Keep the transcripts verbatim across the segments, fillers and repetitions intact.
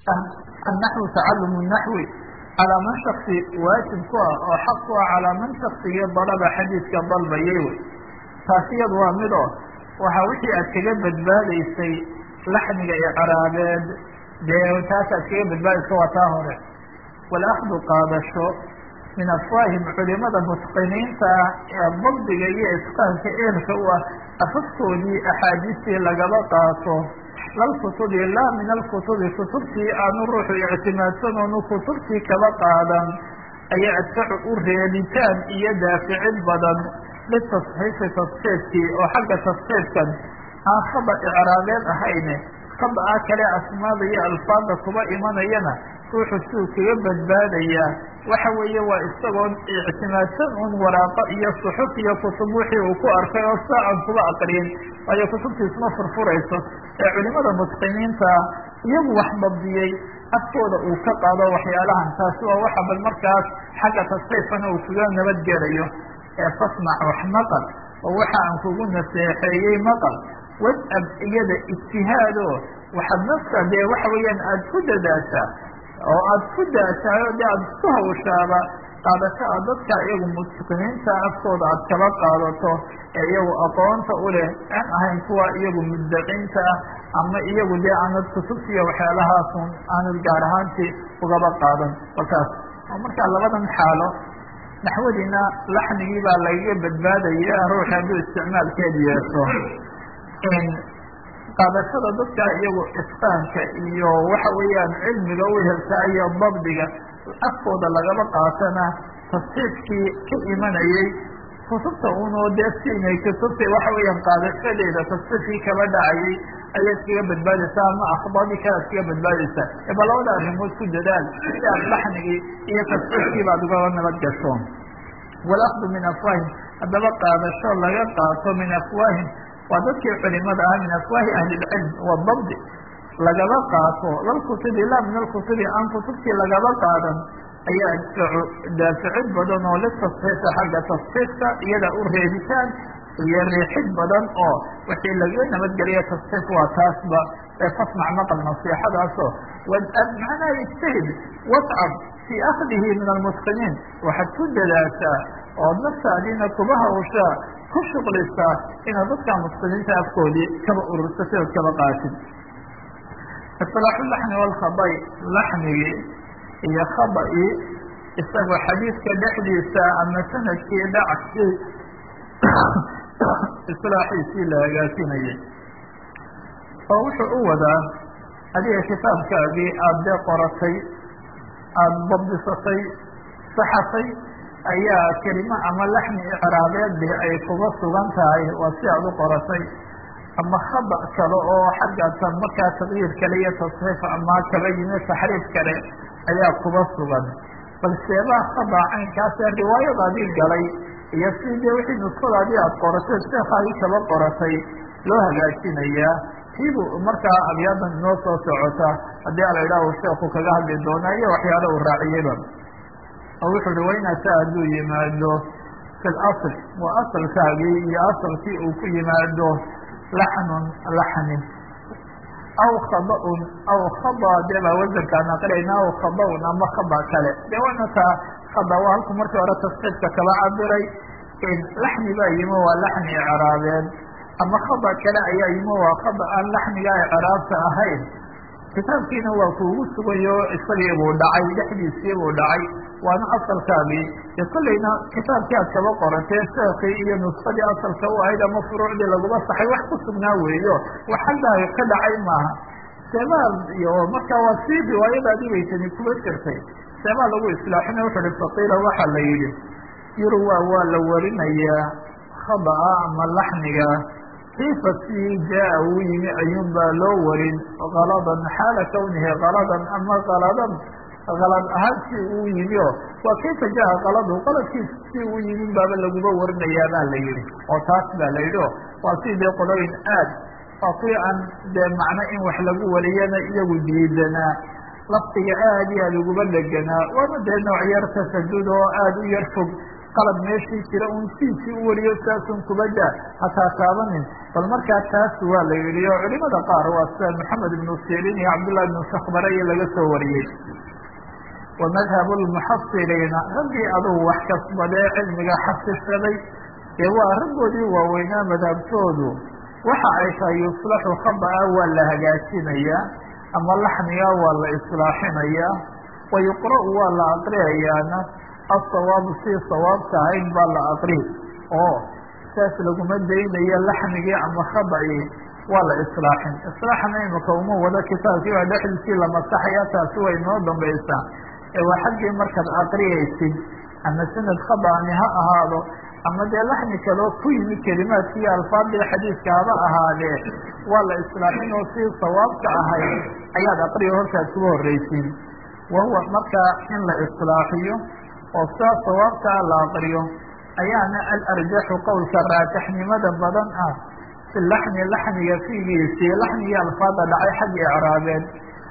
النحو تعلم النحو على من شخصي واجب ku ah oo xaq ku ah calaa man shaksiga dalaba xadiidka dalbayay wey taasi iyadu waa mid oo waxaa wixii aad kaga badbaadaysay laxniga icraabeed dee taas aad kaga badbaadaysa waa taa hore walakdu qaadasho min afwaahim culimada mutqiniinta ah ee dabdiga iyo isqaanka eelka u ah afaskoodii axaadiistii lagaba qaato lalkutubi laa min alkutubi kutubtii aanu ruuxu ictimaadsan oonu kutubtii kaba qaadan ayaa adfacu u reebitaan iyo daaficid badan litasxiifi tasxiifkii oo xagga tasxiifkan aan khada icraabeed ahayne khada ah kale asmaada iyo alfaada kuba imanayana ruuxu siduu kaga badbaadayaa waxa weeye waa isagoon ictimaadsan un waraaqo iyo suxuf iyo kutub wixii uu ku arkay oo saa aan kuba aqriyin waayo kutubtiisma furfurayso ee culimada mutqiniinta iyagu wax dabdiyey afkooda uu ka qaado waxyaalahan taasi waa waxa bal markaas xagga tasxiifana uu kaga nabadgelayo ee fasmac wax maqal oo waxa aan kugu naseexeeyey maqal wasab iyada ijtihaado waxaad nafta dee waxa weeyaan aada ku dadaashaa oo aada ku daashaayo dee aada isku hawshaaba qaadasho a dadka iyagu mutqiniinta afkooda aada kaba qaadato ee iyagu aqoonta u leh aan ahayn kuwa iyagu muddaciinta ah ama iyagu dee aanad kutubtiiyo waxyaalahaasun aanad gaar ahaantii ugaba qaadan markaas oo markaa labadan xaalo naxwadiina laxnigii baa lagaga badbaadaya ruux hadduu isticmaalkeed yeesho qaadashada dadka iyagu isqaanka iyo waxa weeyaan cilmiga u heltaa iyo dabdiga afkooda lagaba qaatana tasxiifkii ka imanayay kutubta unoo dee siinay kutubta waxa weeyaan qaadashadeeda tasxiifkii kaba dhacayay ayaad kaga badbaadaysaa ama akhbaadii kale ad kaga badbaadaysaa eba labada arrimood ku dadaal si aad laxnigii iyo tasxiifkii baad ugaba nabad gasho walakdu min afwaahim haddaba qaadasho laga qaato min afwaahim waa dadkii culimada ah min afwaahi ahli lcilm wadabdi lagaba qaato lalkutubi laa min alkutubi aan kutubtii lagaba qaadan ayaa adfacu daaficid badan oo litasxiifa xagga tasxiifka iyada u reebitaan iyo riixid badan oo wixii lagaga nabadgeliya tasxiif waa taasba ee fasmac maqal nasiixadaasoo wadab macnaha ijtahid wascab fii akhdihi min almutqiniin waxaad ku dadaashaa ood naftaadiina kuba hawshaa ku shuqlisaa inaad dadka mutqiniinta afkoodii kaba urursatay ood kaba qaatid isilaaxu laxni walkhaday laxnigii iyo khada-ii isagoo xadiidka dhexdiisa ama sanadkii dhacsi isilaaxiisii la hagaasinayay oo wuxuu u wadaa adiga kitaabkaagii aada dee qoratay aada dabdisatay saxatay ayaa kelimo ama laxni icraabeedbi ay kuga sugan tahay waa si aada u qoratay ama khada kale oo xaggaasa markaa taqyiir kale iyo tasxiif ama kaba yimi taxriif kale ayaa kuba sugan bal seebaa khada caynkaasee riwaayadaadii galay iyo si dee wixii nuskadaadii aada qoratay sheekaadii kaba qoratay loo hagaajinayaa siibuu markaa abyaadan inoo soo socota haddii ala idhaah uu sheeku kaga hadli doonaa iyo waxyaala uu raaciyeyba oo wuxuu uhi waynata hadduu yimaado fi lasl waa asalkaagii iyo asalkii uu ku yimaado laxnun laxni aw khada-un aw khada dee baa wasankaan aqrayna aw khada-un ama khada kale dee waana taa khada waa halku markii hore tasxiifka kaba cabiray laxni baa yimo waa laxni icraabeed ama khada kale ayaa yimo waa khada aan laxnigaa icraabta ahayn kitaabkiina waa kuugu sugayo isagii buu dhacay dhexdiisii buu dhacay waana asalkaagii dee kollayna kitaabkii aad kaba qoratee sheekii iyo nuskadii asalka u ahayd ama furuucdii laguma saxay wax ku sugnaa weeyo wax xaggaaga ka dhacay maaha seebaa iyo markaa waa sii riwaayadaadii baysani kuba jirtay seebaa lagu islaaxina wuxu uhi faqiila waxaa la yidhi yurwa waa la warinayaa khada-a ama laxniga kiifa si jaa uu yimi ayuun baa loo warin kaladan xaala kawnihi kaladan ama kaladan kalad ahaan si uu yimi o waa kayfa jaa kaladu qaladkiis si uu yimin baaba laguba warinayaa baa la yihi oo taas baa la yidhi o waa si dee qolooyin aad fati an dee macno in wax lagu wariyana iyagu diidanaa laftiga aad iyo aada uguba dheganaa waana dee nooc yar tasadud oo aada u yar fog qalad meeshii jira un siisii u wariyo saasun kubaja hataa taabanin bal markaa taas waa la yidhi oo culimada qaar waa sida maxamed ibnu sirin iyo cabdullahi ibnu sakhbare iyo laga soo wariyey wa madhabu lmuxasiriina raggii adugu wax kasbadee cilmiga xasisaday ee waa raggoodii waaweynaa madhabtoodu waxa ay tahay yuslaxu khaba-a waa la hagaajinayaa ama laxniga waa la islaaxinayaa wa yuqra-u waa la aqriyayaana asawaabu si sawaabka ahayd baa la aqri oo saas laguma daynayo laxnigii ama khaba-i waa la islaaxin islaaxna imika uma wado kitaabkii waa dhexdiisii la masaxaya taasi way noo dambaysaa ee waa xaggii markaad aqriyaysid ama sanad khaba-ani ha ahaado ama dee laxni kaloo ku yimid kelimaadkii alfaadii xadiiska haba ahaadee waa la islaaxin oo si sawaabka ahayd ayaad aqriyo hortaad kuga horreysiin wahuwa markaa in la islaaxiyo oo saa sawaabkaa la aqriyo ayaana alarjaxu qowlka raataxnimada badan ah fi laxni laxniga fiigiisii laxnigii alfaada dhacay xagga icraabeed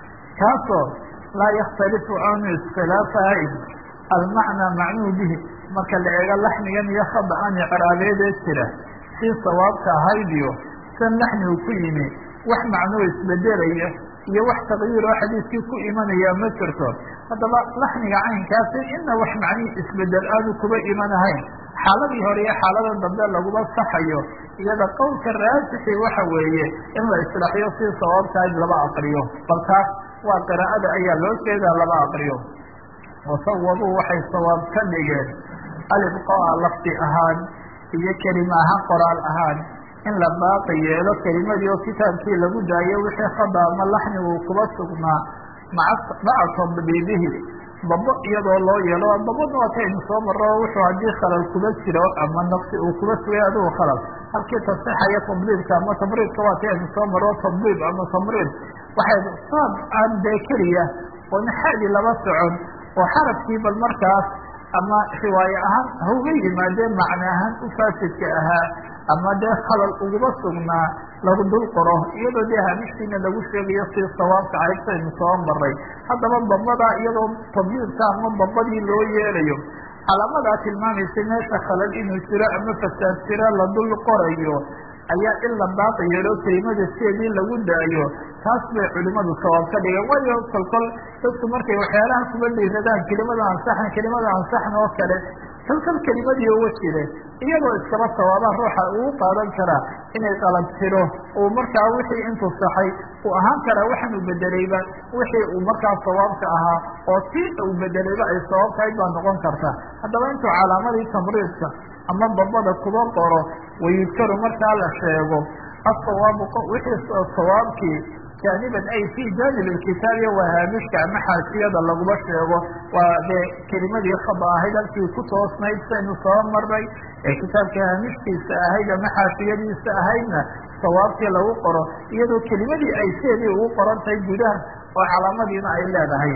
kaasoo laa yakhtalifu aanu iskhilaafahayn almacnaa macnuu bihi marka la eego laxnigan iyo khaba-an icraabeedee jira si sawaabka ahaydiyo san laxnigu ku yimi wax macnuu isbedelaya iyo wax taqyiir oo xadiiskii ku imanaya ma jirto haddaba laxniga caynkaasi ina wax macnihii isbedel aanu kuba imanahayn xaaladii hore iyo xaalada dambe laguma saxayo iyada qowlka raajixi waxa weeye in la islaaxiyo si sawaabkahayd laba aqriyo bal taas waa qiraa'ada ayaa loo jeedaa laba aqriyo wasawabuu waxay sawaab ka dhigeen alibqaa lafdi ahaan iyo kelima ahaan qoraal ahaan in la baaqi yeelo kelimadii oo kitaabkii lagu daayo wixii khaba ama laxnigu kuba sugnaa maca maca tadbiibihi dabo iyadoo loo yeelo dabadna waa kaynu soo maro wuxuu haddii khalal kuba jiro ama naqsi uu kuba sugay adigu khalal halkii tasixaya tadbiibka ama tamriidka waa kaynu soo maro tadbiib ama tamriid waxay saab aan dee keliya oo naxaadii laba socon oo xarafkii bal markaas ama riwaaye ahaan hauga yimaadeen macne ahaan u faasidka ahaa ama dee khalal uguba sugnaa lagu dul qoro iyadoo dee haamishtiina lagu sheegayo si sawaabka caybtaynu soo maray haddaba dabada iyadoo tadbiirka ama dabadii loo yeelayo calaamadaa tilmaamaysa meesha khalal inuu jiro ama fasaad jira la dul qorayo ayaa in la baaqi yeelo kelimada sideedii lagu daayo taas bay culimadu sawaab ka dhigeen waayo kolkol dadku markay waxyaalaha kuba dhiiradaan kelimada ansaxan kelimada ansaxan oo kale kalkal kelimadii uga jire iyagoo iskaba sawaabaa ruuxa uu qaadan karaa inay qalab tiro uu markaa wixii intuu saxay uu ahaan karaa waxaan uu bedelayba wixii uu markaa sawaabka ahaa oo tii uu bedelayba ay sawaabkahayd baa noqon karta haddaba intuu calaamadii tamriidka ama dabada kuba qoro wayudkaru markaa la sheego asawaabu wixii sawaabkii jaaniban ay fi jaanib kitaabiya waa haamishka ama xaasiyada laguma sheego waa dee kelimadii khaba ahayd halkii ku toosnayd saynu soo maray ee kitaabka haamishkiisa ahayd ama xaasiyadiisa ahaydna sawaabkii lagu qoro iyadoo kelimadii ay sideedii ugu qoran tahay gudaha oo calaamadiina ay leedahay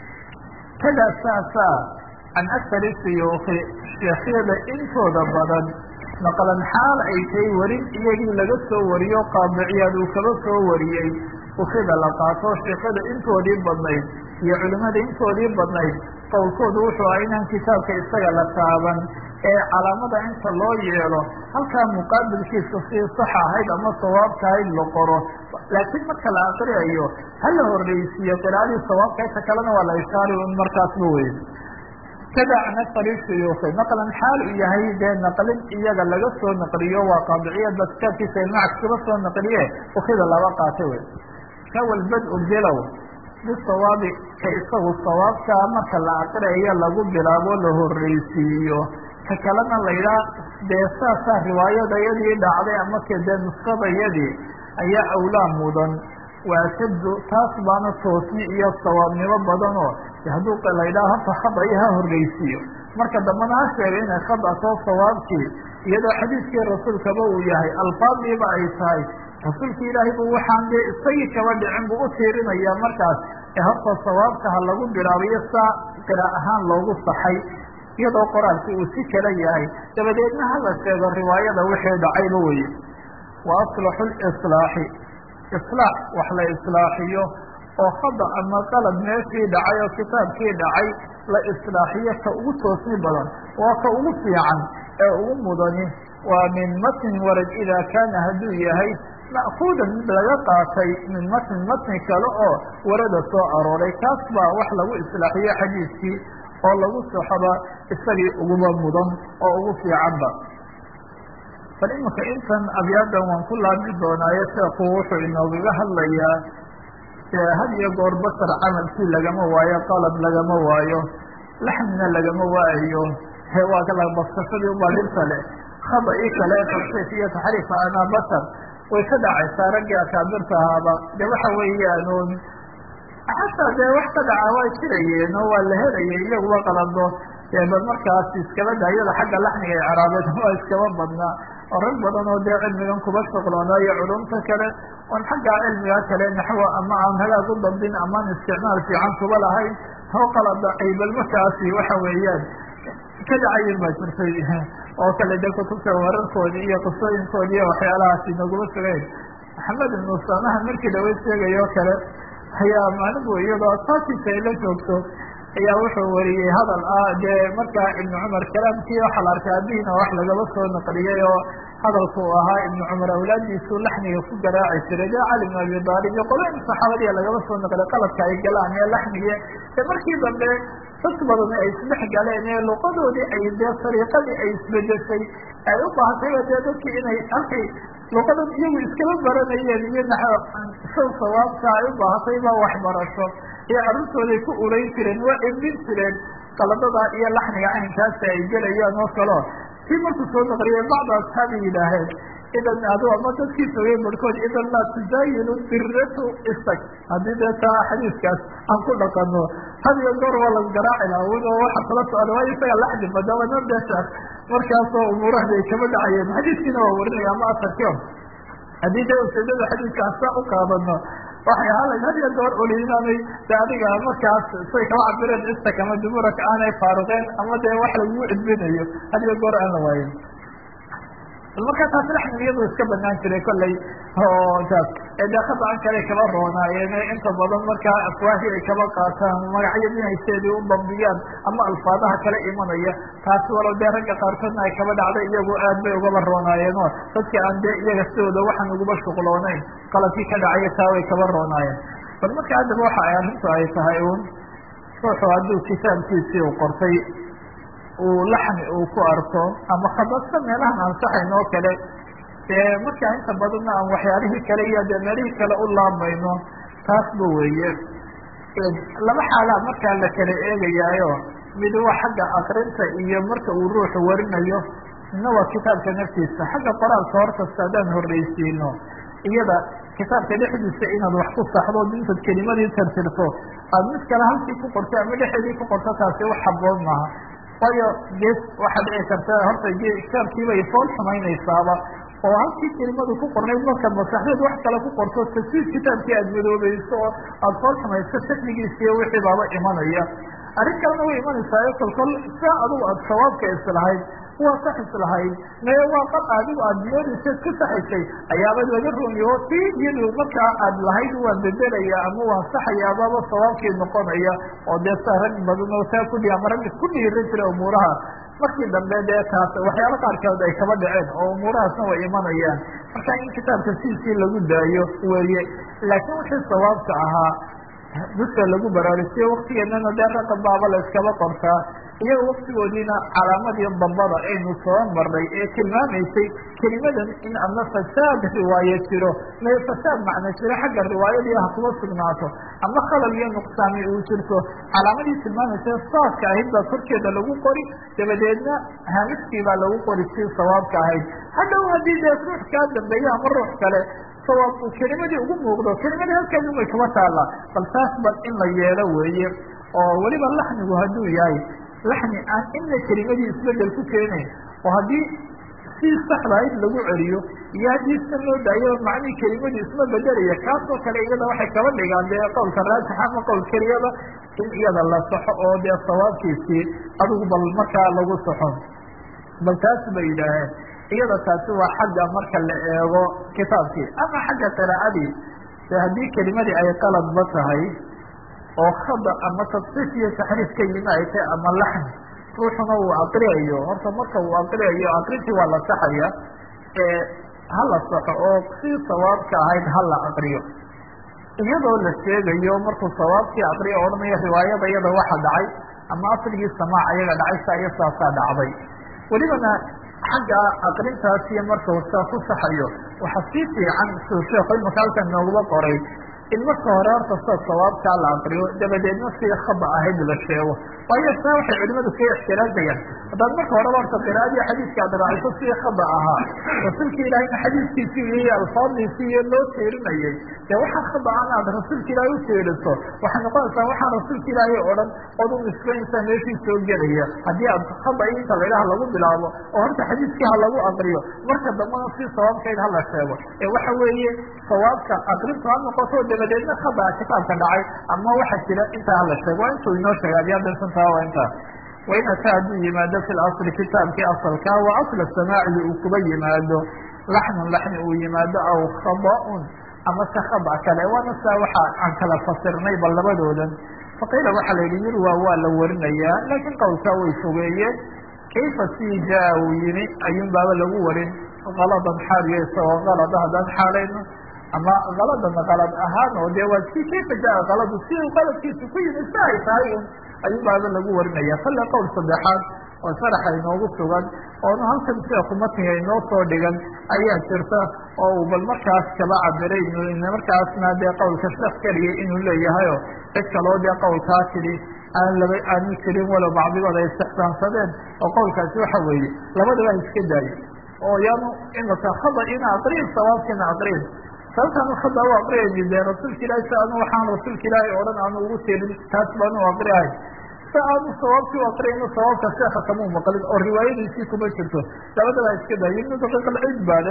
kadaa saasaa can akari siyuuki sheekhyada intooda badan naqlan xaal ay tahay warin iyagii laga soo wariyo qaadiciyaad uu kaba soo wariyey ukida la qaato sheekada intoodii badnayd iyo culimada intoodii badnayd qowlkoodu wuxuu aha inaan kitaabka isaga la taaban ee calaamada inta loo yeelo halkaa muqaabilkiisa si sax ahayd ama sawaabka ahayd la qoro laakiin marka la aqriyayo ha la horreysiiyo qiraa'adii sawaabka inta kalena waa la ishaari un markaasba weyn kada can akari suyuuki naqlan xaal u yahay dee naqlin iyaga laga soo naqliyo waa qaadiciyadba kitaabkiisa ilmacas kaba soo naqliye ukida laba qaata wey kawalbad-u bilow bisawaabi ka isagu sawaabkaa marka la aqriyayo lagu bilaabo la horreysiiyo ka kalena laydhaa dee saasaa riwaayadayadii dhacday ama ke dee nuskadayadii ayaa awlaa mudan waa shadu taas baana toosni iyo sawaabnimo badanoo hadduu laydhaha horta khada iyo ha horreysiiyo marka dambana ha sheegay inay khada too sawaabkii iyadoo xadiiskii rasuulkaba uu yahay alfaadiiba ay tahay rasuulki ilaahay bu waxaan dee isagii kaba dhicin buu u tiirinaya markaas ee horta sawaabka ha lagu bilaabayo saa qira ahaan loogu saxay iyadoo qoraalki uu si kala yahay dabadeedna hala sheego riwaayada wixii dhacayba weye wa aslaxu lislaaxi islaax wax la islaaxiyo oo khada ama qalad meeshii dhacay oo kitaabkii dhacay la islaaxiyo ka ugu toosni badan waa ka ugu fiican ee ugu mudani waa min matn warad idaa kaana hadduu yahay ma'kuudan mid laga qaatay min matn matni kale oo warada soo arooray kaas baa wax lagu islaaxiyo xadiiskii oo lagu soxoba isagii uguba mudan oo ugu fiicanba. bal iminka intan abyaadan waan ku laabmi doonaayo sheekhu wuxuu inoogaga hadlayaa had iyo goor basar camalkii lagama waayo qalad lagama waayo laxmina lagama waayo waa kala baskashadii ubaa dhibta leh khada ii kale tafsiif iyo taxriif anaa basar way ka dhacaysaa raggii akaabirta ahaaba de waxa weeyaan xataa dee wax ka dhaca waa jirayeen oo waa la helayay iyaguba qalado bal markaas iskaba daayada xagga laxniga ee caraabeed waa iskaba badnaa oo rag badan oo dee cilmigan kuba shuqloonaayo culumta kale oon xagga cilmiga kale naxwo ama aan hagaag u dabdin amaan isticmaal fiican kuba lahayn hoo qalada ay bal markaasi waxa weeyaan ka dhacayin baa jirtay oo kale de kutubta wararkoodii iyo qisooyinkoodi iyo waxyaalahaasi naguma sugayn maxamed ibnu usamaha markii dhawa sheegayo kale ayaa maaligu iyadoo asaasiisa ay la joogto ayaa wuxuu wariyey hadal ah dee markaa ibnu cumar kalaamkii waxa la arkay abihiina wax lagaba soo naqliyey oo hadalku u ahaa ibnu cumar awlaadiisu laxniga ku garaaci jiray dee cali bn abi daalib iyo qolooyin saxaabadiya lagaba soo naqliyay qaladka ay galaan ee laxniga de markii dambe dad badan ay isdhex galeen ee luqadoodii ay dee sariiqadii ay isbedeshay ay u baahatayba dee dadkii inay halkay luqadan iyagu iskaba baranayeen iyo naxw sawaabka ay u baahatay ba waxbarasho iyo carruurtooday ku ulayn jireen waa edbin jireen qaladada iyo laxniga caynkaasi ay gelayaan oo kaleo kii markuu soo naqliyay bacda asxaabi yidhaaheen idan adu ama dadkii sogay barhkood idan laa tuzaayinu biratu istag haddii dee taa xadiiskaas aan ku dhaqano had iyo goor waa la garaaci laha wado waxa kala socda waa isaga laxdi badabana deeshaas markaasoo umuurahda ay kama dhacayeen xadiiskiina waa warinaya ama asarkio haddii dee ujeedada xadiiskaas saa u qaadano waxay ahaalayd had iyo goor olinaanay de adiga markaas say kala cabireen istak ama duburak aanay faaruqeen ama dee wax lagugu cidbinayo had iyo goor aan la waayin bal markaa taas laxniga iyadu iska banaan jiray kollay oo taas ee dee khadaan kale kaba roonaayeen inta badan markaa afwaahi ay kaba qaataan magacyo inayseedii u dambiyaan ama alfaadaha kala imanaya taas walow dee ragga qaarkoodna ay kaba dhacday iyagu aad bay ugaba roonaayeen oo dadka aan dee iyaga sidooda waxaan uguba shuqloonayn qaladkii ka dhacaya taa way kaba roonaayeen bal marka haddaba waxa ay arrintu ay tahay uun ruuxu hadduu kitaabkiisii u qortay uu laxni uu ku arko ama khadadka meelahan ansaxayn oo kale dee markaa inta badanna aan waxyaalihii kale iyo dee meelihii kale u laamayno taasba weeye laba xaalaa markaa la kala eegayaayo mid waa xagga akrinta iyo marka uu ruuxu warinayo midna waa kitaabka naftiisa xagga qoraalka horkasta haddaan horreysiino iyada kitaabka dhexdiisa inaad wax ku saxdo intaad kelimadii tartirto aad mid kale halkii ku qorto ama dhexeedii ku qorto taasi wax haboon maaha waayo gees waxaa dhici karta horta kitaabkiibay fool xumaynaysaaba oo halkii kelimadu ku qornayd markaad masaxdeed wax kale ku qorto tafsiir kitaabkii aad madoobayso oo aada fool xumayso shakligiisiiyo wixii baaba imanaya arrin kalena way imanaysaa kolkol saa adugu aada sawaabka islahayd waa sax islahayd mee waa qad adigu aada moodayseed ku saxaysay ayaabad laga rumiyo tii iyadu markaa aada lahayd waa bedelaya ama waa saxaya amaba sawaabkii noqonaya oo dee saa rag badan oo saa kudhi ama rag isku dhiiran jira umuuraha markii dambe dee taas waxyaalo qaarkood ay kaba dhaceen oo umuurahaasna way imanayaan marka in kitaabka siisii lagu daayo weeye laakiin wixii sawaabka ahaa duska lagu baraarujiyo waktigeenana dee raqa baaba la iskaba qortaa iyaga waktigoodiina calaamadii dambada aynu soo marnay ee tilmaamaysay kelimadan in ama fasaad riwaaye jiro may fasaad macno jiro xagga riwaayadii ah kuma sugnaato ama khalal iyo nuqsaami uu jirto calaamadii tilmaamaysa saadka ahayd baa korkeeda lagu qori dabadeedna haamiskii baa lagu qori si sawaabka ahayd hadhow haddii dee ruux kaa dambeeya ama ruux kale sawaab uu kelimadii ugu muuqdo kelimadii halkeedin way kama taalla bal taas bal in la yeelo weeye oo weliba laxnigu hadduu yahay laxni aan inna kelimadii isbedel ku keenayn oo haddii si saxdahayd lagu celiyo iyo haddii sa loo daayo macnii kelimadii isma bedelaya kaasoo kale iyada waxay kaba dhigaan dee qowlka raajixa ama qowl keliyada in iyada la saxo oo dee sawaabkiisii adigu bal markaa lagu saxo bal taas bay yidhaaheen iyada taasi waa xagga marka la eego kitaabkii ama xagga qiraa'adii de haddii kelimadii ay qaladba tahay oo khada ama tadsiif iyo taxriif ka yimi ay tahay ama laxn ruuxuna uu aqriyayo horta marka uu aqriyayo aqrintii waa la saxaya ee hala saxo oo si sawaabka ahayd hala aqriyo iyadoo la sheegayo markuu sawaabkii aqriyo odhanaya riwaayada iyada waxa dhacay ama asligii samaac ayaga dhacay saa iyo saasaa dhacday welibana xagga aqrintaas iyo markau saa ku saxayo waxa sii fiican suu sheekhu imaka halkan noogaba qoray in marka hore horta sida sawaabkaa la aqriyo dabadeedna sii khada ahayd la sheego waayo saa waxay culimadu ka ixtiraazayaan haddaad marka horeba horta qiraa'adii xadiiska ad raacayso sii khada ahaa rasuulka ilaahayna xadiiskiisii iyo alfaadiisii iyo loo teerinayay dee waxaa khada an aad rasuulka ilaahay u teeriso waxay noqonaysaa waxaa rasuulka ilaahay oo dhan ood u nisbaynaysaa meeshii soo gelaya haddii aad khada inta laydhaha lagu bilaabo oo horta xadiiskii ha lagu aqriyo marka dambana sii sawaabkayd hala sheego ee waxa weeye sawaabka aqrintu ha noqoto dabadeedna khada kitaabka dhacay ama waxa jira intaa hala sheego waa intuu inoo sheegay adi adansantaa waa intaa wain ataa hadduu yimaado fi lasli kitaabkii asalka wa asla samaaciga uu kuba yimaado laxnun laxni uu yimaado aw khada-un ama se khada kale waana saa waxa aan kala fasirnay bal labadoodan faqiila waxaa la yidhi yurwa waa la warinayaa laakiin qowlkaa way fogeeyeen kayfa sii jaa uu yimi ayuun baaba lagu warin kaladan xaaliyo isagoo kalada haddaan xaalayno ama kaladan kalad ahaan oo dee waa si kayfa jaa kaladu si uu qaladkiisa ku yimi si ay tahay un ayuun baaba lagu warinaya kale qowl saddexaad oo sharaxa inoogu sugan oonu halkan sheeku matniga inoo soo dhigan ayaa jirta oo uu bal markaas kaba cabiray markaasna dee qowlka sheekh keliya inuu leeyahayo cid kaloo dee qowlkaa tidhi aan laba aanu jirin walow bacdigood ay istixsaansadeen oo qowlkaasi waxa weeye labadaba iska daayo oo yaanu imaka khada ina aqriin sawaabkiina aqriin sababtaanu khada u aqriyayni dee rasuulka ilahi si anu waxaan rasuulka ilaahi o dhan aanu ugu teelin taas baanu aqriyahay si aanu sawaabkii u aqriyayno sawaabka sheeka kamuu maqlin oo riwaayadiisii kuma jirto labadaba iska daayo ibnu daqiiq alciid baale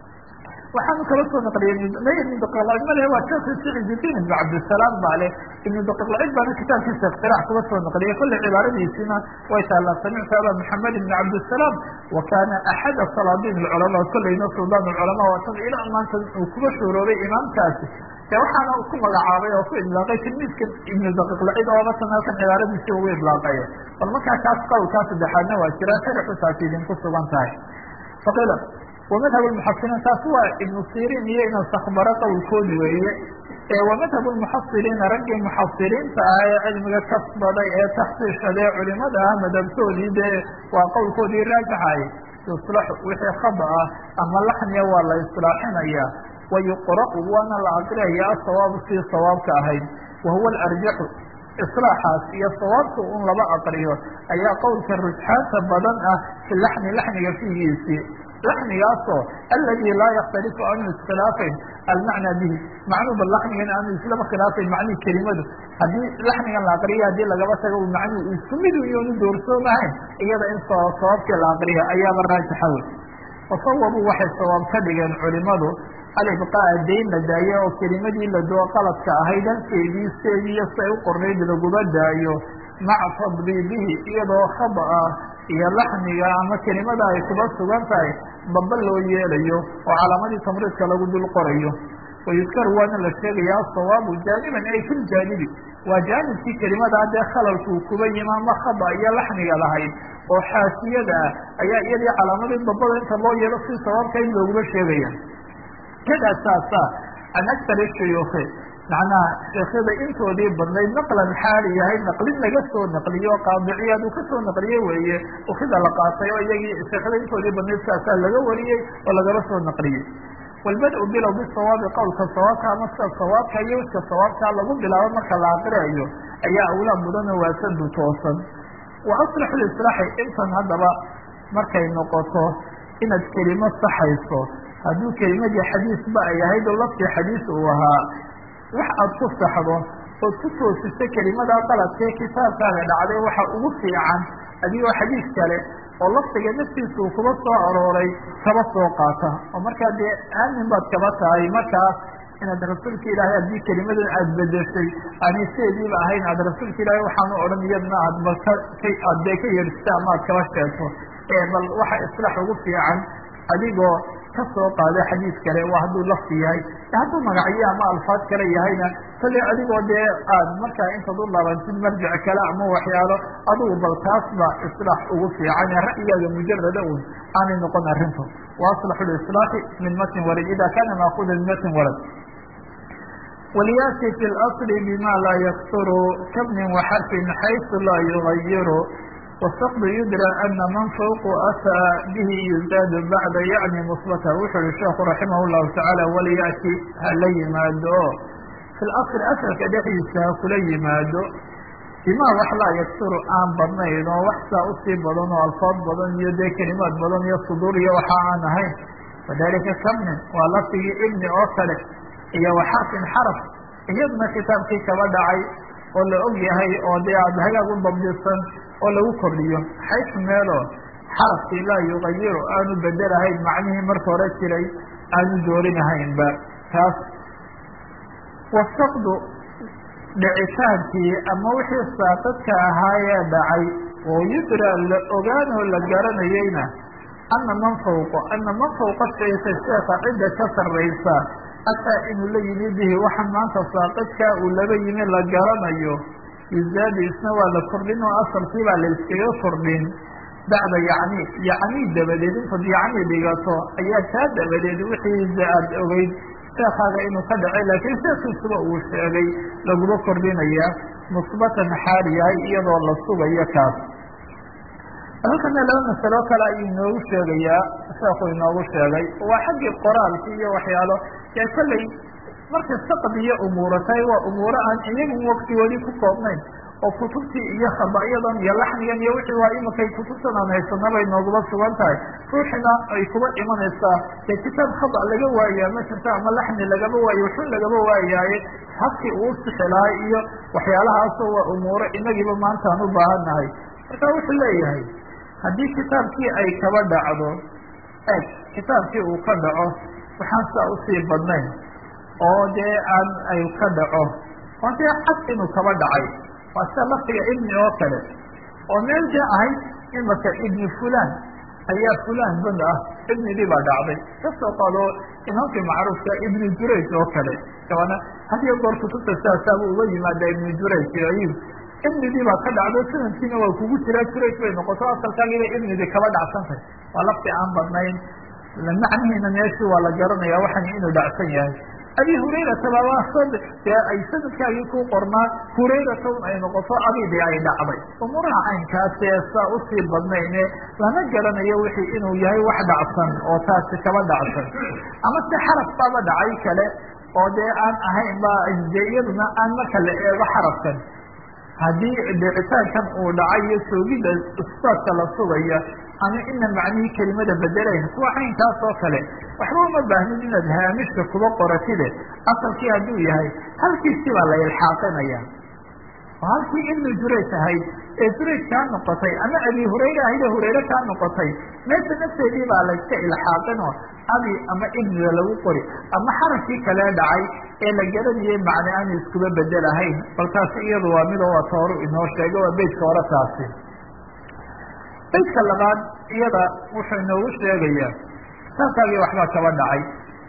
waxaanu kala soo naqliyey ibnu daqiiq male waa sheekh cizudiin ibnu cabdisalaam baale ibnu daqiiq alciid baana kitaabkiisa iqtiraax kuga soo naqliyey kolley cibaaradiisina way taallaa samictu aba maxamed ibn cabdisalaam wa kana axada salaadiin alculamaa kolleyna suldaan alculamaa waa tan ilaa maanta uu kuga shuuroobay imaamkaasi de waxaana ku magacaabay oo ku idlaaqay tilmiidka ibnu daqiiq alciid ooba tan halkan cibaaradiisii ugu idlaaqay bal markaa kaas qowlkaa saddexaadna waa jira sharaxu taasi idinku sugan tahay faqiila ومdhب المحصiلين taas waa iبن sirin iyo ina skbaro qowlkoodi weeye ومdhب المحصiليna raggii محصiلiinta ah ee cilmiga kasbaday ee تxsiishade culimada ah madhabtoodii dee waa qowlkoodii raajaxay يuصلح wixii khada ah ama laxniya waa la iصلاaxinaya وayuqرأ waana la aqriyaya aلصawaaب sii sawaabka ahayd wahuwa الأrjaxu iصلاaxaas iyo sawaabka un laba aqriyo ayaa qowlka rujxaanta badan ah fi laxni laxniga fiigiisii laxnigaasoo aladi laa yakhtalifu aanu iskhilaafayn almacnaa bihi macnuu ba laxnigan aanu islama khilaafayn macnihi kelimadu haddii laxnigan la aqriya haddii lagaba tago macnuhu isku mid iyoonu doorsoomahayn iyada in sawaabkii la aqriya ayaaba raajixa wey wasawabuu waxay sawaab ka dhigeen culimadu alibqaa'a dayn la daayo oo kelimadii ladoo qaladka ahayd halkeedii seediiyo si ay u qornayd laguba daayo maca tadbiibihi iyadoo khada ah iyo laxniga ama kelimada ay kuba sugan tahay damba loo yeelayo oo calaamadii tamriidka lagu dul qorayo wayudkaru waana la sheegaya asawaabu jaaniban ay fi ljaanibi waa jaanibkii kelimada haddee khalalkuu kuba yima ama khada iyo laxniga lahayd oo xaasiyada ah ayaa iyadii calaamadii dambada inta loo yeelo si sawaabka in looguma sheegaya kadaa saasa an aktari shuyuukhi macnaha sheekyada intoodii badnayd naqlan xaali yahay naqlin laga soo naqliyo qaadiciyaad uu ka soo naqliye weeye ukida la qaatay oo iyagii sheekyada intoodii badnayd saasaa laga wariyey oo lagaba soo naqliyey walbad-u bilow bisawaabi qowlka sawaabka ama sida sawaabka iyo wiska sawaabkaa lagu bilaabo marka la aqriayo ayaa awlaa mudanoo waasadu toosan wa aslaxu lislaaxi intan haddaba markay noqoto inaad kelimo saxayso hadduu kelimadii xadiis ba ay ahayd oo laftii xadiis uu ahaa wax aad ku saxdo ood ku toosiso kelimada qaladkee kitaabkaaga dhacday waxa ugu fiican adigoo xadiis kale oo lafdiga naftiisa uu kuba soo arooray kaba soo qaata oo markaa dee aamin baad kaba tahay markaas inaad rasuulka ilaahay haddii kelimadan aada bedeshay aanay seediiba ahayn aad rasuulka ilaahay waxaanu odhan iyadna aad bal ka aad dee ka yeedhsita ama aad kaba sheegto ee bal waxa islaax ugu fiican adigoo kasoo qaada xadiis kale waa hadduu lafti yahay hadduu magacyo ama alfaad kale yahayna kale adigoo dee aad markaa intaad u laabantid marjic kale ama waxyaalo adugu bal taasba islaax ugu fiican ra'yigaaga mujarada un aanay noqon arrintu waaslaxu lislaaxi min matn warad ida kana maakuda min matn warad walyaati fi اlasli bima laa yakturu kabnin waxarfin xaysu laa yugayiru والsqd yudrى ana man fوq ataa bihi yuزaad bacda yacni musbata wuxuu yihi sheekhu raximah الlahu taعaalى walyaati hala yimaado fi اlasl asalka dhexdiisa ha kula yimaado bima wax laa yakturu aan badnayn oo wax saa usii badan oo alfaad badan iyo dee kelimaad badan iyo suduur iyo waxa aan ahayn wadalika kabnin waa lafdigii ibni oo kale iyo waxarfin xaraf iyadna kitaabkii kaba dhacay oo la og yahay oo dee aad hagaag u dabdisan oo lagu kordhiyo xaysu meeloo xarafkii laa yugayiru aanu bedelahayn macnihii marka hore jiray aanu doorinahaynba taas wasaqdu dhicitaankii ama wixii saaqadka ahaayee dhacay oo yudra la ogaanoo la garanayeyna ana man fawqo ana man fawqa shayka sheeka cidda ka sarraysa ataa inuu la yimi bihi waxa maanta saaqadkaa uu laba yimi la garanayo yuzaadu isna waa la kordhin oo asalkii baa la iskaga kordhin bacda yacni yacni dabadeed intaad yacni dhigato ayaa taa dabadeed wixii aad ogeyd sheekaaga inuu ka dhacay laakiin sheekiisuba uu sheegay laguma kordhinaya musbatan xaal yahay iyadoo la sugayo kaas halkana laba masalo kale ayuu inoogu sheegayaa sheekhu inoogu sheegay waa xaggii qoraalki iyo waxyaalo ee kolley markay saqd iyo umuura tahay waa umuuro aan iyagu waktigoodii ku koobnayn oo kutubtii iyo khaba'yadan iyo laxnigan iyo wixii waa imakay kutubtan aan haysana bay nooguma sugan tahay ruuxina ay kuba imanaysaa dee kitaab khaba laga waayaa ma jirta ama laxni lagaba waayo wuxuu lagaba waayaaye habkii uu sixi lahay iyo waxyaalahaasoo waa umuuro inagiiba maanta aan u baahannahay marka wuxuu leeyahay haddii kitaabkii ay kaba dhacdo eg kitaabkii uu ka dhaco waxaan saa usii badnayn oo dee aan ay ka dhaco oo dee cad inuu kaba dhacay waa sida laftiga ibni oo kale oo meel dee ahayd imaka ibni fulan ayaa fulan band ah ibnidii baa dhacday kasoo qaado imaamkii macruufka ibni jurayj oo kale dabana hadiyo goor kutubta sidaasaaba uga yimaada ibni jurayj ayib ibnidii baa ka dhacdo sanadkiina waa kugu jiraa jurayj bay noqoto asalkaagiiba ibnidii kaba dhacsantahay waa lafti aan badnayn macnihiina meeshii waa la garanaya waxan inuu dhacsan yahay abi hurayrata baaba dee ay sanadkaagii ku qornaa hurayrata un ay noqoto abidii ay dhacday umuuraha caynkaasee saa usii badnayne lama garanayo wixii inuu yahay wax dhacsan oo taasi kaba dhacsan ama se xaraf baaba dhacay kale oo dee aan ahayn ba dee iyaduna aan marka la eego xarafkan haddii dhicitaankan uu dhacay iyo soogida ustaadka la sugaya ama ina macnihii kelimada bedelayn kuwa caynkaas oo kale waxba uma baahnid inaad haamishka kuba qoratide asalkii hadduu yahay halkiisii baa la ilxaaqinaya oo halkii ibnu jurayj ahayd ee jurayj kaa noqotay ama abi hurayra ahayd ee hurayre kaa noqotay meesha nafteedii baa la iska ilxaaqin oo abi ama ibniga lagu qori ama xarafkii kale dhacay ee la garanayay macne aan iskuba bedelahayn bal taasi iyadu waa mid oo waa tooru inoo sheega waa beytka hore taasi beytka labaad iyada wuxuu inoogu sheegayaa kitaabkaagii waxbaa kaba dhacay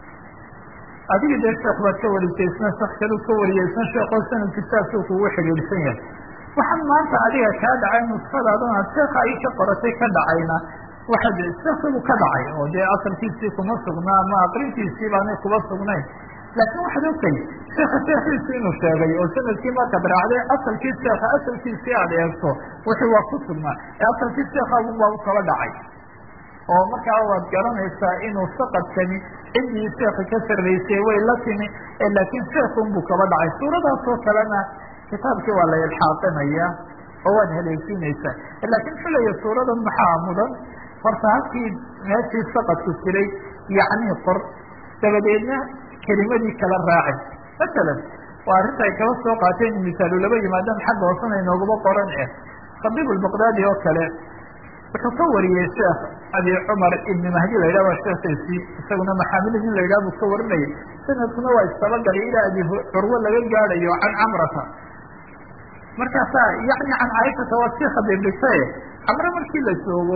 adiga dee sheekh baad ka warisay isna shek kalu ka wariyay isna sheekoo sanadki saasuu kugu xidhiidhsan yahay waxaan maanta adiga kaa dhacay nusfadaadana sheeka ay ka qoratay ka dhacayna waxa de sheekadu ka dhacay oo dee asalkiisii kuma sugnaa ama aqrintiisii baanay kuba sugnayn laakiin waxaad ogtay sheeka sheekiisi inuu sheegay oo sanadkii markaad raacday asalkii sheeka asalkiisii aad eegto wixii waa ku sugnaa ee asalkii sheekaagun baa u kaba dhacay oo markaa waad garanaysaa inuu saqadkani ciddii sheeka ka sarraysay way la timi laakiin sheekun buu kaba dhacay suuradaasoo kalena kitaabkii waa la ilxaaqinaya oo waad haleegsinaysaa laakiin xulaya suuradan maxaa mudan horta halkii meeshii saqadku jiray yacni qor dabadeedna kelimadii kala raacay masalan waa arrinta ay kaba soo qaateen misaalu laba yimaadaan xagga hoosana inooguma qoran eh khabiib albaqdaadi oo kale wuxuu ka wariyey sheekh abi cumar ibni mahdi la yidhah waa sheekiisii isaguna maxaamid nin la yidhah buu ka warinayay sanadkuna waa istabagalay ilaa abi curwo laga gaadhayo can camrata markaasaa yani can caaishata waa sii khabiib dhigtaye camre markii la joogo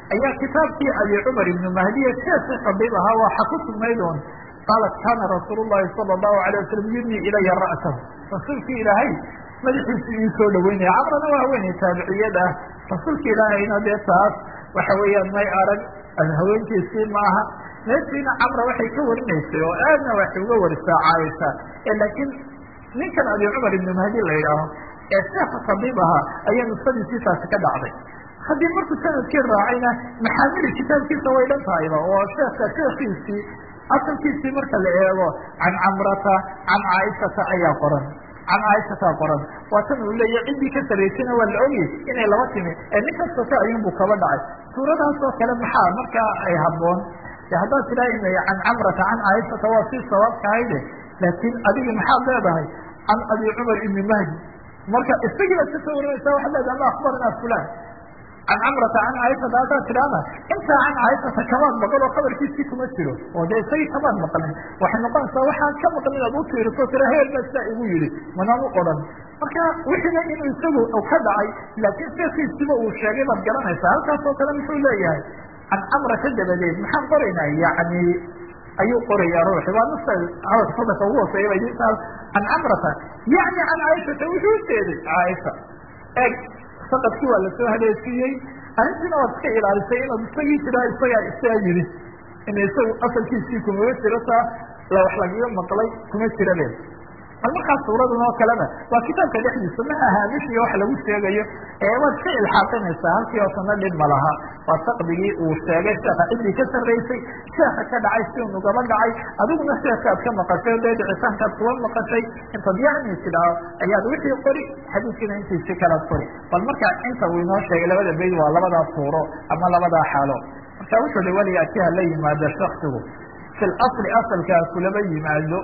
ayaa kitaabkii abi cumar ibnu mahdiya sheekii khadiib ahaa waxa ku sugnayd un qaalat kana rasuul llahi sala allahu alayh wasalam yudni ilaya ra'sahu rasuulkii ilaahay madaxiisu ii soo dhaweynaya camrana waa haweeney taabiciyad ah rasuulka ilaahayna dee taas waxa weeyaan may arag haweenkiisii maaha meeshiina camra waxay ka warinaysay oo aadna waxay uga warisaa caaisha laakiin ninkan abi cumar ibnu mahdi la yidhaaho ee sheekha khadiib ahaa ayaa nusadiisii taasi ka dhacday haddii markuu sanadkii raacayna maxaamili kitaabkiisa way dhan tahayba oo sheeka sheekiisii asalkiisii marka la eego can camrata can caaishata ayaa qoran can caaishataa qoran waa tan uu leeya ciddii ka saraysayna waa la ogay inay laba timi ee nin kastata ayuunbuu kaba dhacay suuradaas oo kale maxaa markaa ay habboon de haddaad tiraa can camrata can caaishata waa si sawaabkahayde laakiin adigi maxaad leedahay can abi cumar ibni mahdi marka isagii baad kasoo warinaysaa waxaad leedahay ma akbarnaa fulan can camrata can caaishata haddaad tidhaahda intaa can caaishata kamaad maqan oo khabarkiisii kuma jiro oo dee isagii kamaad maqlin waxay noqonaysaa waxaad ka maqan inaad u tiiriso tira heel baa sidaa igu yidhi manaan u qoran marka wixiina inuu isagu ka dhacay laakiin sheekiisiba uu sheegay baad garanaysaa halkaas oo kale muxuu leeyahay can camrata dabadeed maxaan qoraynaa yani ayuu qoraya ruuxi waa nasa hadalka ugu hooseeya ba idintaas can camrata yani can caaishata wuxuu ujeeday caaisha eg saqadkii waa lasoo haleesiiyey arrintiina waad iska ilaalisay inaad isagii tiraa isagaa isagaa yidhi in isagu asalkiisii kumaba jiro taa la wax lagaga maqlay kuma jirabe bal markaa suuradan oo kalena waa kitaabka dhexdiisa ma ahaamishiyo wax lagu sheegayo ee waad iska ilxaaqinaysaa halkii oo sana dhib ma laha waa saqdigii uu sheegay sheeka ciddii ka sarraysay sheeka ka dhacay si uu nugaba dhacay adiguna sheekaad ka maqashay dee dhicitaankaad kuwa maqashay intaad yacni tidhaaho ayaad wixii qori xadiidkiina intiisi kalaad qori bal markaa inta uu inoo sheegay labada bayd waa labadaa suuro ama labadaa xaalo marka wuxuu hi weligaati ha la yimaado shaksigu fi lasli asalkaa kulaba yimaado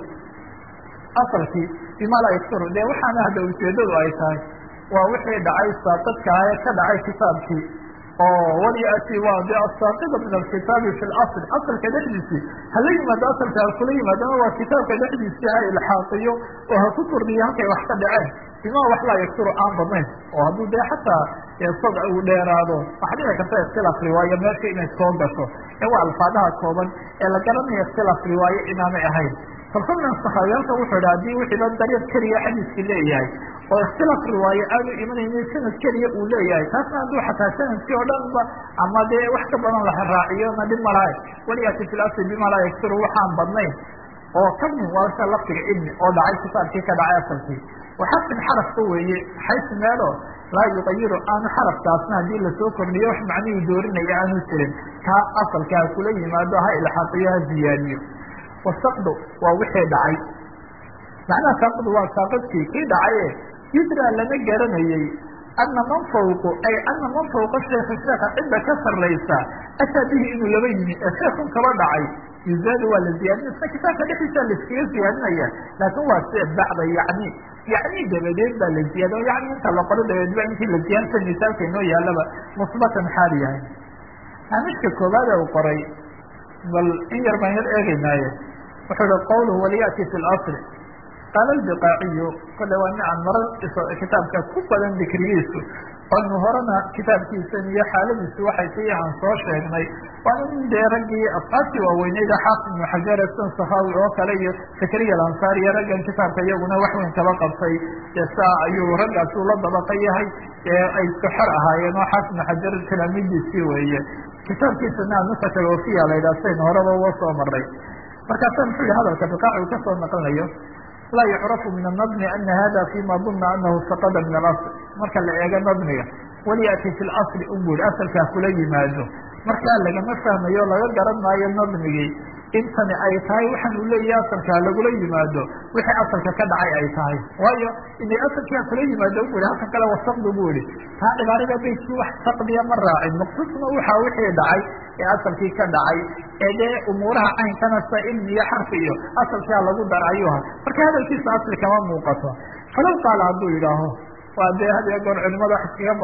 asalkii bima laa yakturu dee waxaana hadda ujeedadu ay tahay waa wixii dhacay saaqidka ee ka dhacay kitaabkii oo waliati waa de asaaqida min alkitaabi fi lasl asalka dhexdiisii hala yimaado asalka ha kula yimaadana waa kitaabka dhexdiisii ha ilxaaqiyo oo ha ku kordhiyo halkay wax ka dhaceen bima wax laa yakturu aan badnayn oo hadduu dee xataa sadc uu dheeraado waxa dhici karta ikhtilaaf riwaayo meesha inay soo gasho ee waa alfaadaha kooban ee la garanaya ikhtilaaf riwaayo inaanay ahayn falfadlan saxaabiyaalka wuxuu idhi haddii wixiiba dariiq keliya xadiiskii leeyahay oo ikhtilaaf riwaaye aanu imanaynin sanad keliya uu leeyahay taasna hadduu xataa sanadkii oo dhan ba ama dee wax ka badan la raaciyona dhib malahay waliyaati fi lasli bima laa yakturu waxaan badnayn oo kamin waasa lafdiga ibni oo dhacay kitaabkii ka dhacay asalkii waxasin xarafka weeye xaysu meelo laa yuqayiru aanu xarafkaasna haddii lasoo kordhiyo wax macnihii doorinaya aanu jirin taa asalka ha kula yimaado ha ilxaaqiyo ha ziyaadiyo wasaqdu waa wixii dhacay macnaha saaqdu waa saaqadkii kii dhacaye yudraa lama garanayey ana man fawqu ay ana man fawqa sheekha sheeka cidda ka sarraysa ataa bihi inuu laba yimi ee sheekun kaba dhacay yuzaadu waa la ziyaadin isna kitaabka dhexdiisa laiskaga ziyaadinaya laakin waa si bacda yani yani dabadeed baa la ziyaada o yani inta la qoro dabadeed ba intii la ziyaadsa misaalka inoo yaalaba musbatan xaal yahay haamishka koobaada u qoray bal in yar baan yar eegaynaaye wuxuu hi qawluhu waliyati fi lasl qaala albiqaaciyu kole waa nin aan marar kitaabka ku badan dikrigiisu aynu horena kitaabkiisan iyo xaaladiisu waxay si aan soo sheegnay waana nin dee raggii asxaabtii waaweyneyda xaafid ibnu xajar san sakhawi oo kale iyo zakariya alansaari iyo raggan kitaabka iyaguna wax weyn kaba qabtay dee saa ayuu raggaas uu la dabaqa yahay ee ay isku xor ahaayeen oo xaafid ibnu xajar talaamiidiisii weeye kitaabkiisana nusaka wafiya la yidhaha saynu horeba uga soo maray markaasa muxuu yihi hadalka biqaaci uu kasoo naqlinayo laa yucrafu min anadmi ana hada fima duna anahu saqada min alasl marka la eego nadmiga waliyati fi lasli un buri asalkaa kula yimaado markaa lagama fahmayo laga garan maayo nadmigii intani ay tahay waxaan uu leeyahay asalkaa lagula yimaado wixii asalka ka dhacay ay tahay waayo inay asalkaa kula yimaado u i halkan kale wasaqdu bu ihi taa cibaarada baydkii wax saqdiya ma raacin maqsuudna waxaa wixii dhacay ee asalkii ka dhacay ee dee umuuraha caynkanasa ilmi iyo xarfi iyo asalkaa lagu dar ayuha marka hadalkiisa asli kama muuqato falow qaala hadduu yidhaaho waa dee had iyo goor culimada wax iskaga badan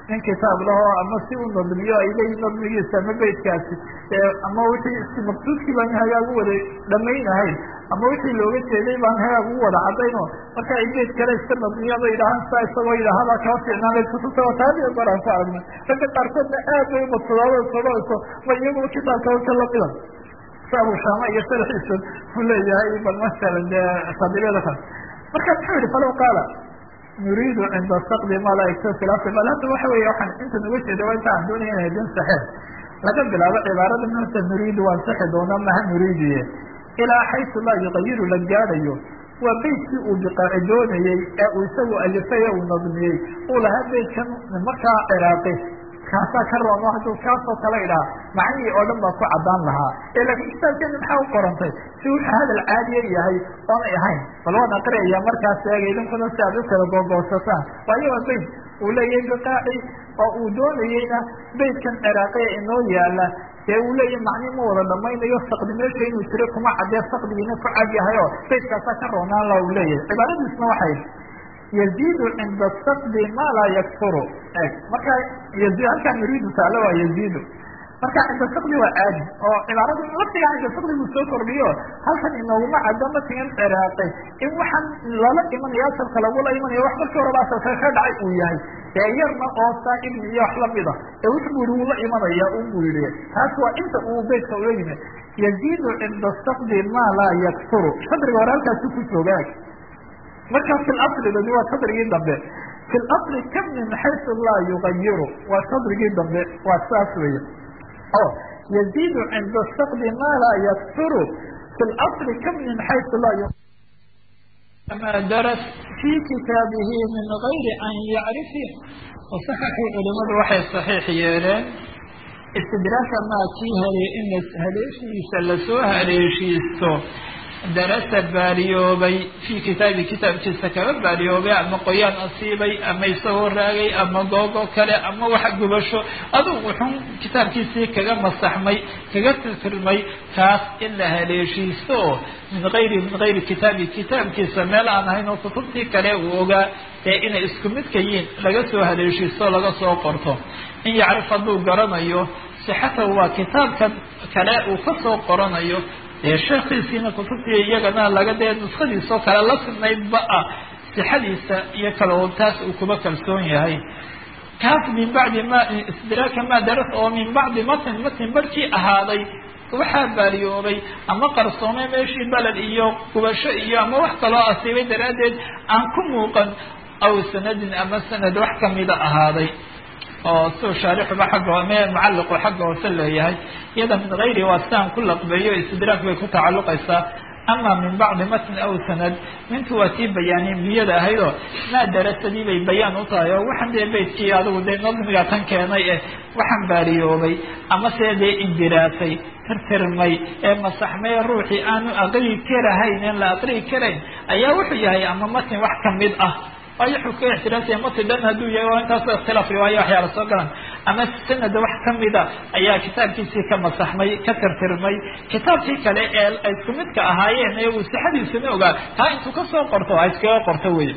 nin kitaab laho ama si u nadmiyo ayday nadmigiisa ama beydkaasi ama wixii maqsuudkii baan hagaagu wada dhamaynahayn ama wixii looga jeeday baan hagaag ugu wada cadayno marka ay beyd kale iska nadmiyaba idhahaan saa isagoo yidhaahada kaa fiicnaanay kutubta taadiyo goraan ku aragna ragga qaarkoodna aad bay umadsadaado sodoyso ma iyaguba kitaabka ka lamidan abu shama iyo sharxiisa u leeyahay bal masalan dee sadiriyada kale marka muxuu yihi falow qaala nuriidu cinda saqdi ma laa yaktafi khilaafka bal hadda waxa weeye waxaan intan uga jeeda waa inta aan doonaya inay din saxeex laga bilaabo cibaarada maanta nuriidu waan saxi doonaa maha nuriidiye ilaa xaysu laa yuqayiru la gaadhayo waa beydkii uu biqaaci doonayey ee uu isagu alifay ee uu nadmiyey uu lahaa beydkan markaa ciraaqi kaasaa ka roon haduu kaasoo kale idhaha macnihii oo dhan baa ku cadaan lahaa ee laakiin kitaabkeena maxaa u qorantay si wuxuu hadal caadiya yahay oonay ahayn bal waan aqriaya markaas eega idinkuna si aad u kala googoosataan waayo waa beyd uu leeyahay biqaaci oo uu doonayeyna beydkan ciraaqiya inoo yaala dee uu leeyahay macnihi ma wada dhamaynayo sakdi meesha inuu jiro kuma cadee sakdigiina ku cad yahay oo beydkaasaa ka roonaan la uu leeyahay cibaaradiisna waxay yaziidu cinda sakdi ma laa yakturu marka yzi halkaa nuriidu taale waa yaziidu marka cinda sakdi waa caadi oo cibaarada laftigaa cinda sakdi buu soo kordhiyo halkan inooguma caddo matigan ciraaqi in waxaan lala imanayo asalka lagula imanayo wax markii horeba asalka ka dhacay uu yahay ee yarna oo saaibni iyo wax lamida ee wuxu bu yihi wuu la imanaya un buu yihi taas waa inta uu beydka ula yimi yaziidu cinda sakdi ma laa yakturu shadriga hore halkaasu ku joogaa marka fi lasli waa sadrigii dambe fi lasli kam min xaysu laa yugayiru waa sadrigii dambe waa saas weeye o yaziidu cinda sakdi ma laa yakturu fi lasli kam min xaysu laa ma daras fi kitaabihi min gayri an yacrifi wasaxaxii culimadu waxay saxiix yeeleen istidraaka maa kii hale in haleeshiisa lasoo haleeshiisto darasa baariyoobay fii kitaabi kitaabkiisa kaba baariyoobay ama qoyaan asiibay ama isagoo raagay ama googo kale ama wax gubasho adugu wuxuu kitaabkiisii kaga masaxmay kaga tirtirmay taas in la haleeshiisto min ayri min gayri kitaabi kitaabkiisa meel aan ahayn oo kutubtii kale uu ogaa ee inay isku midka yihiin laga soo haleeshiisto laga soo qorto in yacrif hadduu garanayo sixatahu waa kitaabkan kale uu kasoo qoranayo dee sheekiisiina kutubtii iyagana laga dee nuskadiisoo kale la sinaydba ah sixadiisa iyo kale oo taas uu kuba kalsoon yahay kaas min bacdi ma istidraaka maa daras oo min bacdi matn matn barkii ahaaday waxaa baariyoobay ama qarsoomay meeshii baled iyo gubasho iyo ama wax kaloo asiibay daraaddeed aan ku muuqan aw sanadin ama sanad wax kamida ahaaday oo soo shaarixuba xagga me mucalliqu xagga hoose leeyahay iyada min gayri waa siaan ku laqbeeyo istidraak bay ku tacalluqaysaa ama min bacdi matn aw sanad mintu waa tii bayaaniye miyada ahaydoo maa darasadii bay bayaan u tahay oo waxaan dee beydkii adigu dee nadmiga tan keenay eh waxaan baariyoobay ama see dee indiraasay tirtirmay ee masaxmay ruuxii aanu aqrii karahayn in la aqrii karayn ayaa wuxuu yahay ama matn wax kamid ah waayo wuxuu ka ixtiraasaya matn dhan hadduu yahay waa intaasoo ikhtilaaf riwaaya waxyaala soo galan ama sanada wax kamida ayaa kitaabkiisii ka masaxmay ka tirtirmay kitaabkii kale ee ay isku midka ahaayeen ee uu sixadiisana ogaa taa intuu kasoo qorto ha iskaga qorto wey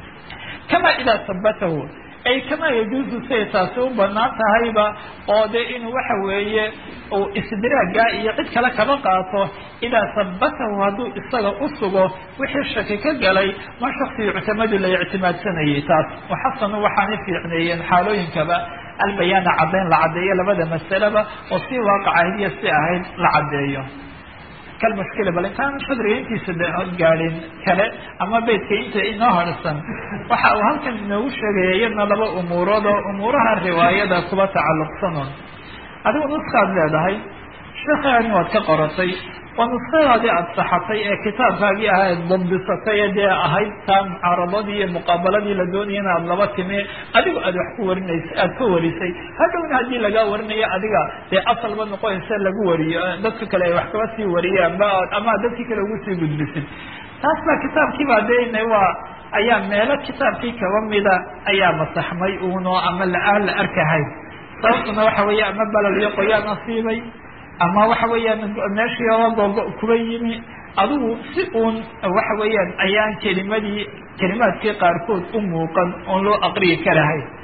kama idaa sabatahu ay kamaa yajuusu siay taasi u banaan tahayba oo de inuu waxa weeye uu istidraaga iyo cid kale kaba qaato idaa sabatahu hadduu isaga usugo wixii shaki ka galay ma shaksi yuctamadu la ictimaadsanayay taas waxasanu waxaana fiicneeyeen xaalooyinkaba albayaana caddayn la caddeeyo labada masalaba oo si waaqacahidiya si ahayd la caddeeyo kalmushkila bal intaan shadriga intiisa gaadhin kale ama beydka inta inoo harsan waxa uu halkan inoogu sheegaya iyadna laba umuurood oo umuuraha riwaayada kuba tacalluqsanon adigu nuskaad leedahay sheekhaani waad ka qoratay waa nuskadaadii aada saxatay ee kitaabkaagii ahaa ad dabdisatay ee dee ahayd taa mucaaradadii iyo muqaabaladii la doonayana aada laba timi adigu aad wax ku warinaysa aada ka warisay hadhowna haddii lagaa warinayo adiga dee asalba noqonaysa lagu wariyo dadka kale ay wax kaba sii wariyaan ba ama dadkii kale ugu sii gudbisid taas baa kitaabkiibaa dee waa ayaa meelo kitaabkii kaba mida ayaa masaxmay uno ama la-aan la arkahay sababtuna waxa weeye ama balal iyo qoyaan asiibay ama waxa weeyaan meeshii oo googo kuba yimi adigu si uun waxa weeyaan ayaan kelimadii kelimaadkii qaarkood u muuqan oon loo aqriyi karahay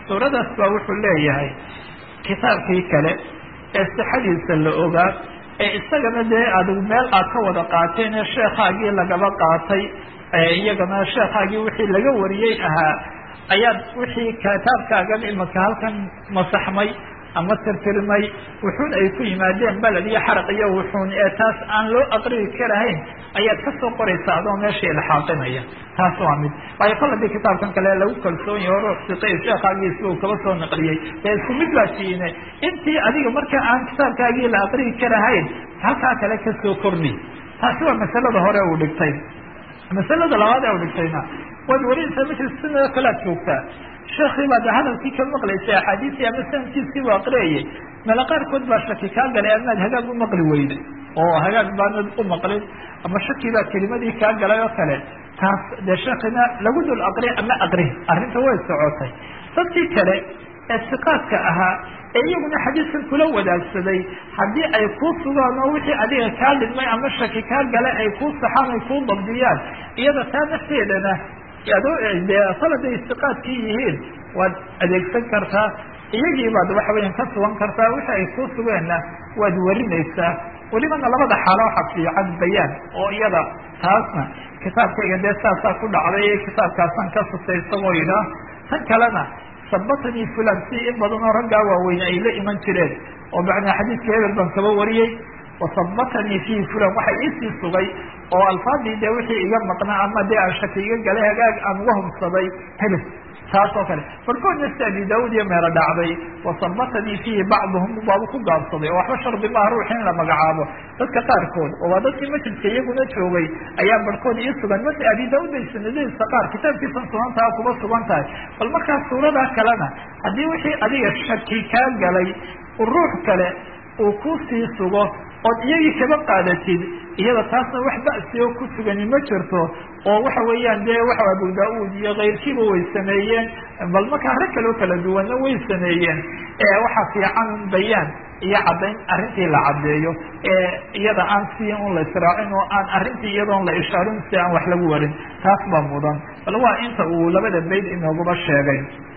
suuradaas baa wuxuu leeyahay kitaabkii kale ee sixadiisa la ogaa ee isagana dee adigu meel aad ka wada qaateen ee sheekhaagii lagaba qaatay iyagana sheekhaagii wixii laga wariyey ahaa ayaad wixii kitaabkaagan imaka halkan masaxmay ama tirtirmay wuxuun ay ku yimaadeen beled iyo xaraq iyo wuxuun ee taas aan loo aqriyi karahayn ayaad kasoo qoraysaa adoo meesha ilxaaqinaya taas waa mid waayo kol hadii kitaabkan kale lagu kalsoon yahay o ruux siqay sheekaagiisba uu kaba soo naqliyey dee isku mid baa tiine intii adiga marka aan kitaabkaagii la aqriyi karahayn halkaa kale kasoo korni taasi waa masalada hore uu dhigtay masalada labaad ee u dhigtayna waad warinaysaa mashri sunada kalaad joogtaa sheekii baad hadalkii ka maqlaysay axaadiisii ama sanadkiisii u aqriyayay mela qaarkood baa shaki kaa galay amaad hagaag u maqli weyday oo hagaag baanad u maqlin ama shaki baa kelimadii kaa galay oo kale taas dee sheekina lagu dul aqri ama aqri arrinta way socotay dadkii kale ee siqaadka ahaa ee iyaguna xadiiskan kula wadaagsaday haddii ay kuu sugaan oo wixii adiga kaa lidmay ama shaki kaa galay ay kuu saxaan ay kuu dabdiyaan iyada taa nafteedana adoo dee saladay istiqaadkii yihiin waad adeegsan kartaa iyagii baad waxa weyan ka sugan kartaa wixii ay kuu sugeenna waad warinaysaa welibana labada xaalo waxa fiican bayaan oo iyada taasna kitaabkayga dee saasaa ku dhacday ee kitaabkaasaan ka sutay isagoo yidhaah tan kalena sabatanii fulan si in badan oo raggaa waaweyne ay la iman jireen oo macnaa xadiidka hebel baan kaba wariyey wasabatanii fihi fulan waxa iisii sugay oo alfaadii dee wixii iga maqnaa ama dee aan shaki iga galay hagaag aan uga hubsaday hebel taas oo kale barkoodna si abi daud iyo meelo dhacday wasabatanii fihi bacduhum baabu ku gaabsaday oo waxba shardi maaha ruux in la magacaabo dadka qaarkood oo waa dadkii majliska iyaguna joogay ayaa barkood ii sugan mase abi daud bay sanadadiisa qaar kitaabkiisan sugantaha kuba sugan tahay bal markaas suuradaa kalena haddii wixii adiga shaki kaa galay ruux kale uu kusii sugo ood iyagii kaba qaadatid iyada taasna wax ba'si oo ku sugani ma jirto oo waxa weeyaan dee waxa abu da-uud iyo kayrkiiba way sameeyeen bal markaa rag kaloo kala duwanna way sameeyeen ee waxa fiican bayaan iyo caddayn arrintii la caddeeyo ee iyada aan si un la israacin oo aan arrintii iyadoon la ishaarin si aan wax lagu warin taas baa mudan bal waa inta uu labada bayd inooguba sheegay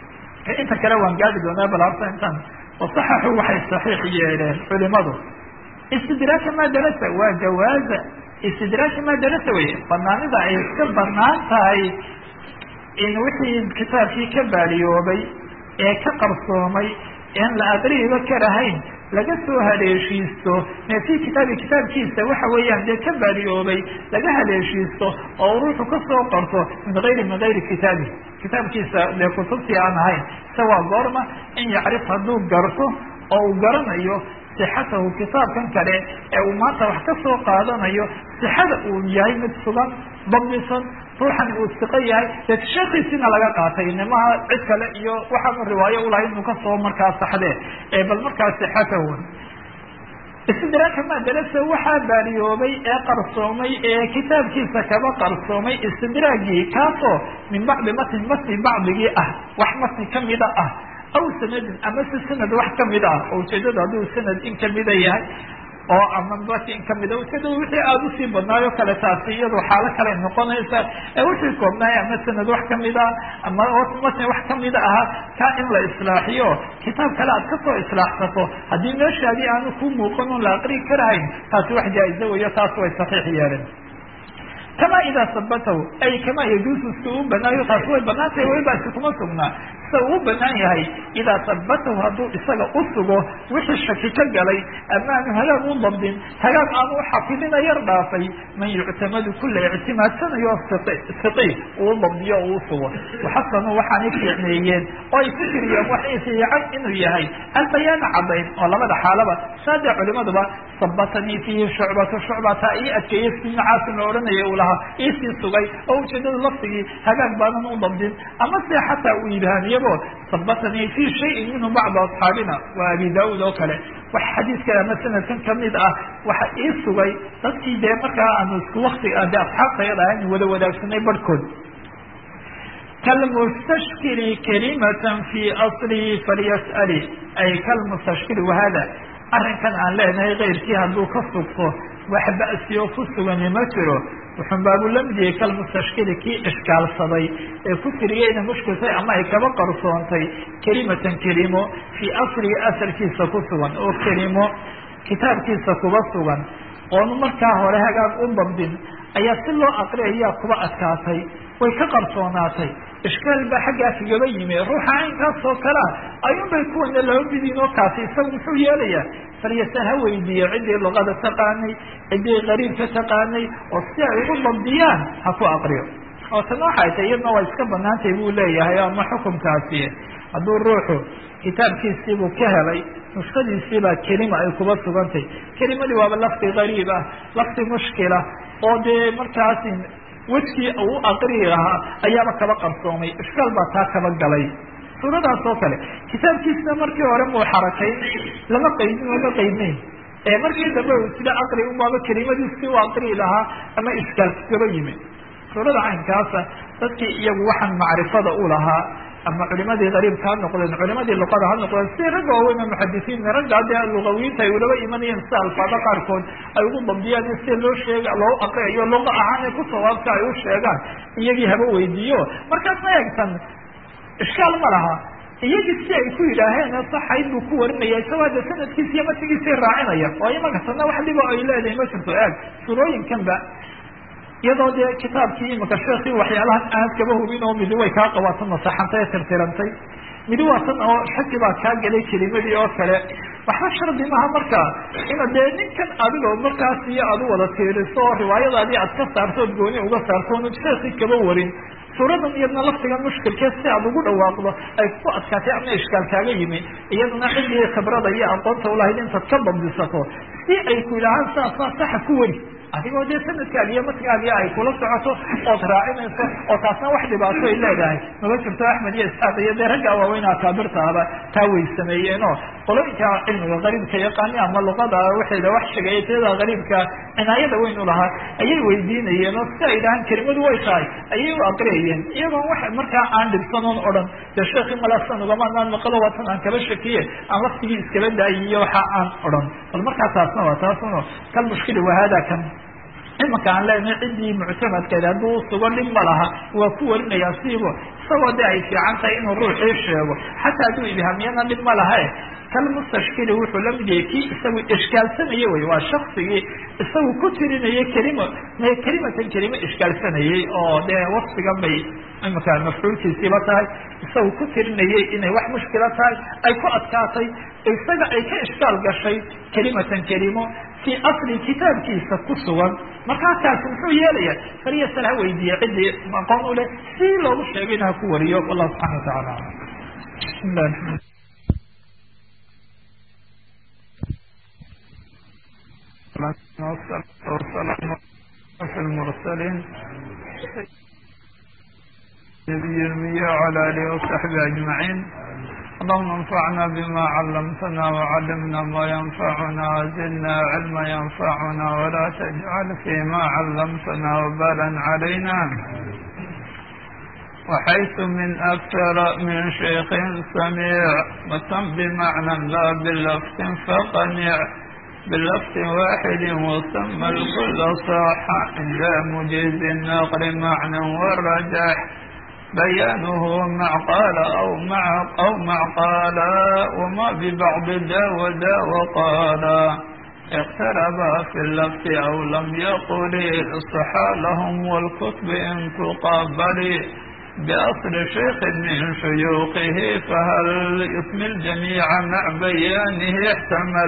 inta kale waan gaadi doonaa bal horta intan wasaxaxu waxay saxiix yeeleen culimadu istidraaka maa darasa waa jawaaza istidraaka maa darasa wey banaanida ay iska banaan tahay in wixii kitaabkii ka baaliyoobay ee ka qarsoomay en la aqriiba karahayn laga soo haleeshiisto mee fi kitaabi kitaabkiisa waxa weeyaan dee ka baaliyoobay laga haleeshiisto oo ruuxu kasoo qorto min ayri min gayri kitaabi kitaabkiisa dee kutubtii aan ahayn se waa goorma in yacrif hadduu garto oo uu garanayo sixatahu kitaabkan kale ee uu maanta wax ka soo qaadanayo sixada uu yahay mid sugan dabdisan ruuxan uu siqo yahay dee sheekiisina laga qaatay nimaha cid kale iyo waxaanu riwaayo ulahay inuu kasoo markaa saxdee ee bal markaa sixatahu istidraaka maa darasa waxaa baaliyoobay ee qarsoomay ee kitaabkiisa kaba qarsoomay istidraagii kaasoo min bacdi matn matni bacdigii ah wax matni kamida ah aw sanadin ama si sanad wax kamid ah oo ujeedada hadduu sanad in kamida yahay oo ama baki in kamida ujeedada wixii aada usii badnaayo kale taasi iyadoo xaalo kale noqonaysa ee wixii koobnaay ama sanad wax kamid ah ama matni wax kamida ahaa kaa in la islaaxiyo kitaab kale aad kasoo islaaxsato haddii meeshaadii aanu ku muuqan on la aqri karahayn taasi wax jaa-izo weyo taas way saxiix yeeleen kama idaa sabatahu ay kama yajuusu si uu banaayo taasi way banaan tahay waybaasi kuma sugnaa sida uu banaan yahay idaa sabatahu hadduu isaga u sugo wixii shaki ka galay ama aanu hagaag u dabdin hagaag aanu uxafidina yar dhaafay man yuctamadu kula ictimaadsanayo siqi uu dabdiyo uu sugo waxasanu waxaanay fiicneeyeen oo ay ku jiriyeen waxay fiican inuu yahay albayaana cadayn oo labada xaalaba saade culimaduba sabatanii fiihi shucbatu shucbata ii adkeeye si macaasin la odhanaya uu lahaa iisii sugay oo ujeedada laftigii hagaag baanan u dabdin ama se xataa uu yidhahaniyabo sabatanii fi shayin minhu bacdu asxaabina waa abi daud oo kale wax xadiidka ama sanadkan kamid ah waxa ii sugay dadkii dee markaa aanu isku wakti de asxaabtayada ahayn wada wadaagsanay barhkood kalmustashkili kalimatan fi aslihi falyas'ali ay kalmustashkili wahada arrinkan aan leenahay keyrkii hadduu ka sugto wax ba'si oo ku sugani ma jiro wuxun baabu lamidiyey kalmustashkili kii ishkaalsaday ee ku tiriyey inay mushkiltay ama ay kaba qarsoontay kelimatan kelimo fii asrihi asalkiisa ku sugan oo kelimo kitaabkiisa kuba sugan oonu markaa hore hagaag u dabdin ayaa si loo aqriyayaa kuba adkaatay way ka qarsoonaatay ishkaal baa xaggaa kagaba yimi ruuxa caynkaas oo kalea ayuun bay kuwana laba midiin oo kaasi isagu muxuu yeelayaa falyasal ha weydiiyo ciddii luqada taqaanay ciddii qariibka taqaanay oo si ay ugu dabdiyaan ha ku aqriyo oo tan waxay tay iyadna waa iska banaantay buu leeyahay ama xukumkaasi hadduu ruuxu kitaabkiisiibuu ka helay nuskadiisiibaa kelima ay kuba sugantay kelimadii waaba lafdi qariib ah lafdi mushkila oo dee markaasi wejkii uu aqriyi lahaa ayaaba kaba qarsoomay ishkaal baa taa kaba galay suuradaas oo kale kitaabkiisna markii hore muu xarakayn lama qaydin lama qaydnayn ee markii dambe sida aqri umaaba kelimadiisi u aqriyi lahaa ama ishkaal kaba yimi suurada caynkaasa dadkii iyagu waxaan macrifada u lahaa ama culimadii qariibka ha noqdeen culimadii luqada ha noqdeen si ragga waaweyna muxadisiin ragga dee lugawiinta ay ulaba imanayeen sida alfaado qaarkood ay ugu dabdiyaan in si loo sheega loo aqriyayo luqa ahaan ku sawaabka ay u sheegaan iyagii haba weydiiyo markaas ma eegtan ishkaal ma laha iyagii si ay ku yidhaaheen saxayd buu ku warinaya isagoo de sanadkiisa iyo matigiisii raacinaya oo imanka tana wax dhibo ay leedahay ma jirto eeg surooyinkanba iyadoo dee kitaabkii imika sheekii waxyaalahan aad kaba hubin oo midi way kaa qabaatan masaxantay ee tirtirantay midi waa tan oo shaki baa kaa gelay kelimadii oo kale waxba shardi maha marka ina dee ninkan adigoo markaas iyo aad u wada tiiriso oo riwaayadaadii aad ka saartood gooni uga saarto onu sheekii kaba warin suuradan iyadna laftiga mushkilkee si aad ugu dhawaaqdo ay ku adkaatay ama ishkaal kaaga yimi iyaduna ciddii khibrada iyo aqoonta ulahayd intaad ka dabdisato si ay ku yidhaahaan saasaa saxa ku weri adigoo dee sanadkaagi iyo matkaagi ay kula socoto ood raacinayso oo taasna wax dhibaato ay leedahay maba jirto axmed iyo isxaaq iyo dee ragga waaweyn akaabirtaaba taa way sameeyeen oo qolooyinka cilmiga qariibka yaqaani ama luqada waxayda wax sheegaya tiyada qariibka cinaayada weyn u lahaa ayay weydiinayeen oo si ay dhahaan kelimadu way tahay ayay u aqriyayeen iyagoon wax markaa aan dhibsanoon odhan dee sheekii malaasan ugamanaan maqalo watan aan kaba shakiye aan laftigii iskaba daayi iyo waxa aan odhan bal markaa taasna waa taasuno kal mushkili wahaada kan imanka aan leenahay ciddii muctamadkeeda hadduu sugo dhib ma laha waa ku warinayaa siibo isagoo de ay fiican tahay inuu ruuxii sheego xataa hadduu ibhaamiyana dhib ma laha kalmustashkili wuxuu la mid yahay kii isagu ishkaalsanayey wey waa shaksigii isagu ku tirinayay kelima may kelimatan kelima ishkaalsanayey oo dee wasfigan bay imanka mafcuulkiisiiba tahay isagu ku tirinayey inay wax mushkila tahay ay ku adkaatay isaga ay ka ishkaal gashay kelimatan kelimo fii asli kitaabkiisa ku sugan markaa kaasi muxuu yeelaya falyasal ha weydiiye ciddii aqoon u leh si loogu sheegayna ha ku wariyo wallahu subxana watacaala bismillah والسلام في المرسلين نبي المية وعلى آله وصحبه أجمعين اللهم انفعنا بما علمتنا وعلمنا ما ينفعنا وزدنا علما ينفعنا ولا تجعل فيما علمتنا وبالا علينا وحيث من أكثر من شيخ سميع وتم بمعنى لا بلفظ فقنع بلفظ واحد وسمى الكل صح عند مجيز النقل معنى والرجح بيانه مع قال أو مع أو مع قال وما ببعض دا ودا وقال اقترب في اللفظ أو لم يقل صحى لهم والكتب إن تقابل بأصل شيخ من شيوخه فهل يسمي الجميع مع بيانه احتمل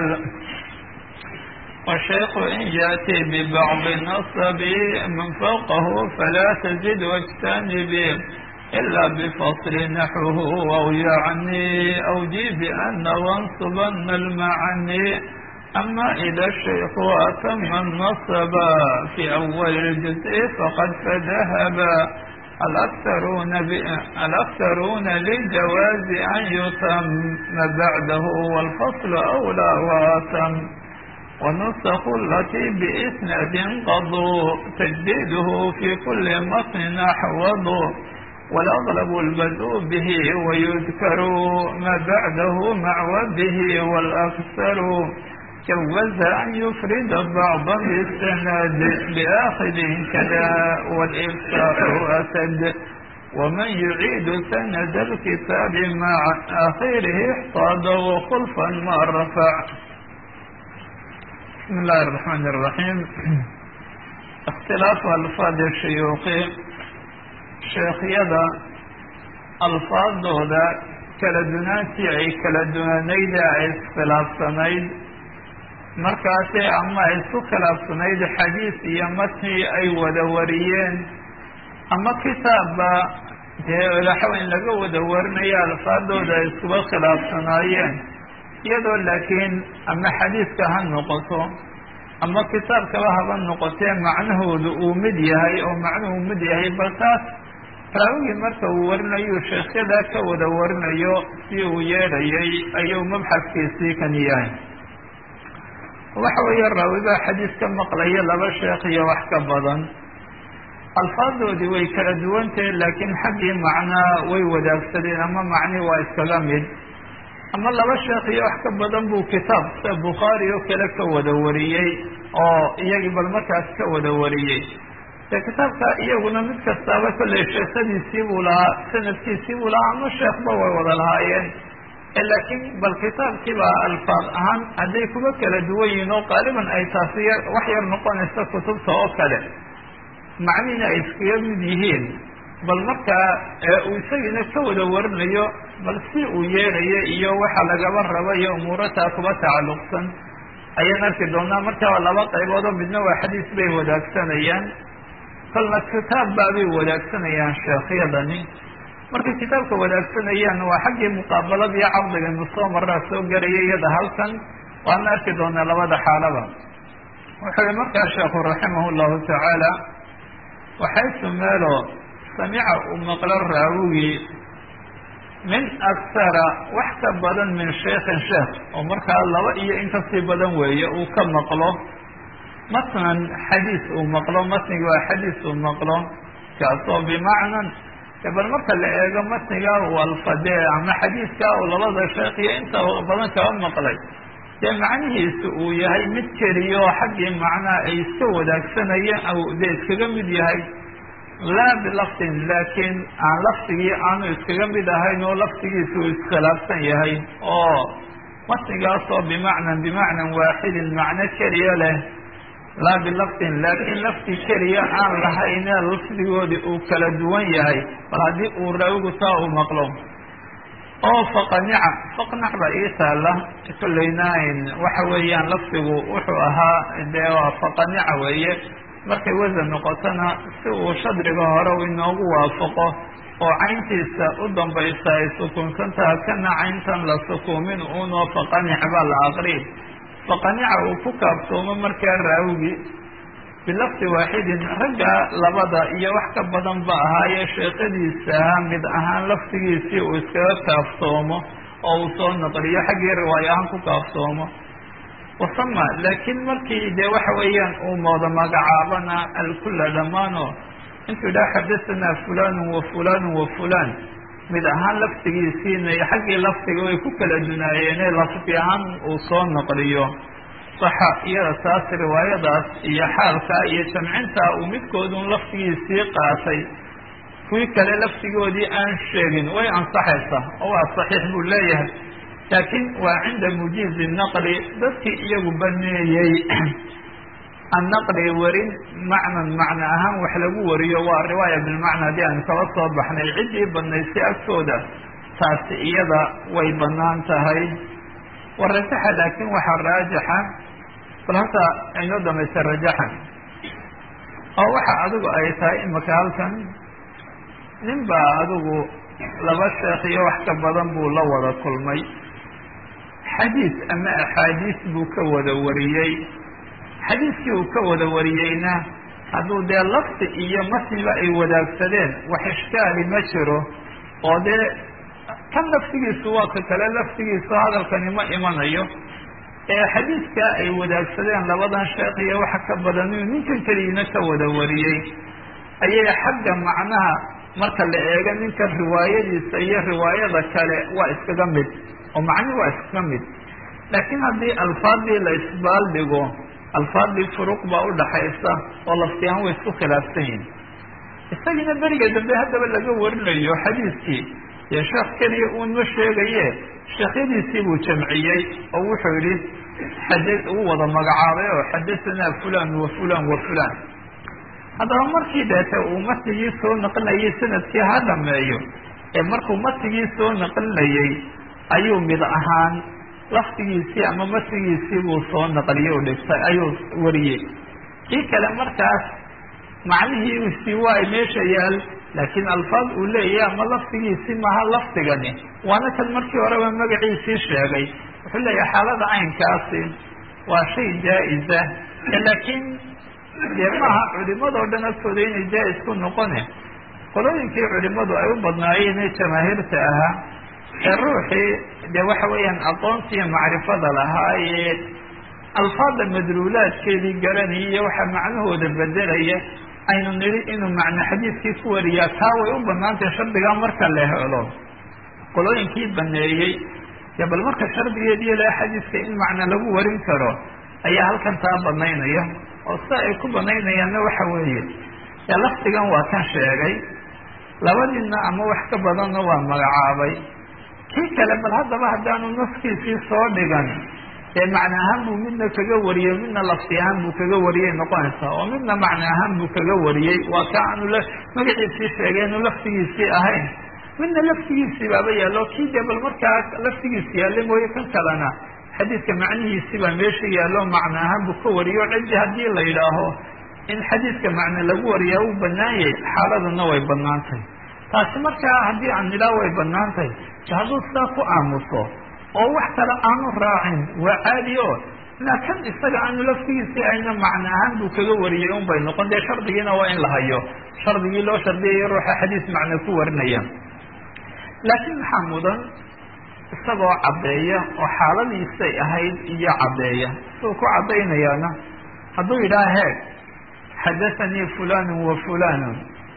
والشيخ إن يأتي ببعض النصب من فوقه فلا تزد واجتنب إلا بفصل نحوه أو يعني أو جيب أن وانصبن المعني أما إذا الشيخ أتم النصب في أول الجزء فقد فذهب الأكثرون, الأكثرون للجواز أن يتم بعده والفصل أولى وأتم والنسخ التي بإسناد قضوا تجديده في كل متن أحوض والأغلب البدء به ويذكر ما بعده مع وبه والأكثر جوز أن يفرد بعضا بالسند بآخذ كذا والإفصاح أسد ومن يعيد سند الكتاب مع آخره احتاض وخلفا ما رفع. بسم الله الرحمن الرحيم. اختلاف ألفاظ الشيوخ sheekhyada alfaadooda kala dunaantii ay kala duwanayda ay iskhilaafsanayd markaasi ama ay isku khilaafsanayd xadiis iyo matni ay wada wariyeen ama kitaabba dee laxaw in laga wada warinayo alfaadooda ay iskuba khilaafsanaayeen iyadoo laakiin ama xadiiska ha noqoto ama kitaabkaba haba noqotee macnahooda uu mid yahay oo macnuhu mid yahay bal taas raawigii marka uu warinayo sheekhyada ka wada warinayo si uu yeedhayay ayuu mabxadkiisii kan yahay. waxa weeye raawigaa xadiis ka maqlaya laba sheekh iyo wax ka badan alfaadoodii way kala duwantahe laakiin xaggii macnaa way wadaagsadeen ama macni waa iskaga mid ama laba sheekh iyo wax ka badan buu kitaab sida bukhaari oo kale ka wada wariyey oo iyagii bal markaas ka wada wariyey dee kitaabka iyaguna mid kastaaba kolley sheekhadiisii buu lahaa sanadkiisii buu lahaa ama sheekhba way wada lahaayeen laakiin bal kitaabkiiba alfaad ahaan hadday kuba kala duwan yihiin oo qaaliban ay taasi yar wax yar noqonaysa kutubta oo kale macniina ay iskaga mid yihiin bal markaa uu isagiina ka wada warinayo bal si uu yeelayo iyo waxa lagaba raba iyo umuurataa kuba tacalluqsan ayaan arki doonaa. markaa laba qaybood oo midna waa xadiis bay wadaagsanayaan kolna kitaab baabay wadaagsanayaan sheekhyadani. markay kitaabka wadaagsanayaan waa xaggii muqaabalada iyo cardiga musoo maraa soo garaya iyada halkan waana arki doonaa labada xaalaba. wuxuu yihi markaa sheekhu raximah llahu tacaala waxaysu meelo samica uu maqlo raawigii min aksara wax ka badan min sheikhin sheekh oo markaa laba iyo in kasii badan weeye uu ka maqlo matnan xadiis uu maqlo matniga waa xadiis uu maqlo kaasoo bimacnan bal marka la eego matniga u alfadee ama xadiiska uu labada sheekh iyo inta badan kaba maqlay dee macnihiisu uu yahay mid keliya oo xaggii macnaha ay iska wadaagsanayeen aw dee iskaga mid yahay laa bilafdin laakiin aan lafdigii aanu iskaga mid ahayn oo lafdigiisa uu iskhilaafsan yahay oo matnigaasoo bimacnan bimacnan waaxidin macno keliya leh laa bilafdin laakiin lafdi keliya aan lahayne lafdigoodii uu kala duwan yahay bal haddii uu raawigu taa uu maqlo oo faqanica faqnac ba ii taala kolleynaayn waxa weeyaan lafdigu wuxuu ahaa dee waa faqanica weeye markay wasan noqotona si uu shadriga hore inoogu waafaqo oo cayntiisa u dambaysa ay sukuunsantaha kana cayntan la sukuumin unoo faqanic baa la aqriin faqanica uu ku kaaftoomo markaa raawigi bilafdi waaxidin ragga labada iyo wax ka badan ba ahaaye sheekadiisa mid ahaan lafdigiisii uu iskaga kaaftoomo oo uu soo naqliyo xaggii riwaayo ahaan ku kaaftoomo wasama laakiin markii dee waxa weeyaan uu mooda magacaabana alkulla dhammaano intuu idhaha xadasanaa fulanu wa fulanu wa fulan mid ahaan lafdigiisiina iyo xaggii lafdiga way ku kala dunaayeene lafdi ahaan uu soo naqliyo saxa iyada taas riwaayadaas iyo xaalkaa iyo jamcintaa uu midkoodun lafdigiisii qaatay kuwii kale lafdigoodii aan sheegin way ansaxaysaa oo waa saxiix buu leeyahay laakiin waa cinda mujiizi naqli dadkii iyagu baneeyey annaqli warin macnan macno ahaan wax lagu wariyo waa riwaaya bilmacna haddii aan kaba soo baxnay ciddii badnaysay agtooda taasi iyada way banaan tahay warajaxa laakiin waxaa raajixa bal hata aynoo dhamaysta rajaxan oo waxa adigu ay tahay imaka halkan nin baa adigu laba sheekh iyo wax ka badan buu la wada kulmay xadiis ama axaadiis buu ka wada wariyey xadiiskii uu ka wada wariyeyna hadduu dee lafdi iyo matniba ay wadaagsadeen wax ishkaali ma jiro oo dee kan laftigiisu waa ka kale laftigiisu hadalkani ma imanayo ee xadiiska ay wadaagsadeen labadan sheekh iyo waxa ka badan inuu ninkan keligiina ka wada wariyey ayay xagga macnaha marka la eego ninkan riwaayadiisa iyo riwaayada kale waa iskaga mid oo macnihi waa iskaga mid laakiin haddii alfaadii la isbaal dhigo alfaadii furuq baa udhaxaysa oo laftiyahaan way isku khilaafsan yihin isagina beriga dambe haddaba laga warinayo xadiiskii dee sheekh keliya uun ma sheegaye sheekhyadiisii buu jamciyey oo wuxuu yihi xada uu wada magacaabay oo xadasanaa fulan wa fulan wa fulan haddaba markii deete uu matigii soo naqlinayay sanadkii ha dhameeyo ee markuu matigii soo naqlinayay ayuu mid ahaan laftigiisii ama matigiisii buu soo naqliyey oo dhigtay ayuu wariyey kii kale markaas macnihiisii waa meesha yaal laakiin alfaad uu leeyahay ama laftigiisii maha laftigani waana kan markii horeba magaciisii sheegay wuxuu leeyahay xaalada caynkaasi waa shay jaa-isa laakiin dee maaha culimadoo dhan agtooda inay jaa-is ku noqone qolooyinkii culimadu ay u badnaayeen ee jamaahiirta ahaa ee ruuxii dee waxa weeyaan aqoonta iyo macrifada lahaa ee alfaada madluulaadkeedii garanaya iyo waxa macnahooda bedelaya aynu nidhi inuu macno xadiidkii ku wariyaa taa way u banaantay shardigaa marka la helo qolooyinkii baneeyey dee bal marka shardigeediyo le xadiiska in macno lagu warin karo ayaa halkan taa banaynaya oo sida ay ku banaynayaanna waxa weeye ee laftigan waa kan sheegay labadiina ama wax ka badanna waa magacaabay kii kale bal haddaba haddaanu naskiisii soo dhigan ee macno ahaan buu midna kaga wariyey midna lafti ahaan buu kaga wariyey noqonaysaa oo midna macno ahaan buu kaga wariyey waa ka aanu la magaciisii sheegeenu laftigiisii ahayn midna laftigiisii baaba yaallo kii dee bal markaas laftigiisi yaalla mooye kan kalena xadiidka macnihiisii baa meesha yaallo macno ahaan buu ka wariyo ciddi haddii la yidhaaho in xadiidka macno lagu wariyaa uu banaan yahay xaaladuna way banaantay taasi markaa haddii aan nidhaa way banaantay hadduu sidaa ku aamuso oo wax kale aanu raacin waa caadi o ilaa kan isaga aanu laftigiisii ayna macno ahaan buu kaga wariyey un bay noqon dee shardigiina waa in la hayo shardigii loo shardiyaya ruuxa xadiis macno ku warinaya laakiin maxaa mudan isagoo caddeeya oo xaaladiisay ahayd iyo caddeeya siduu ku caddaynayaana hadduu yidhaha heeg xadathanii fulanu wa fulanu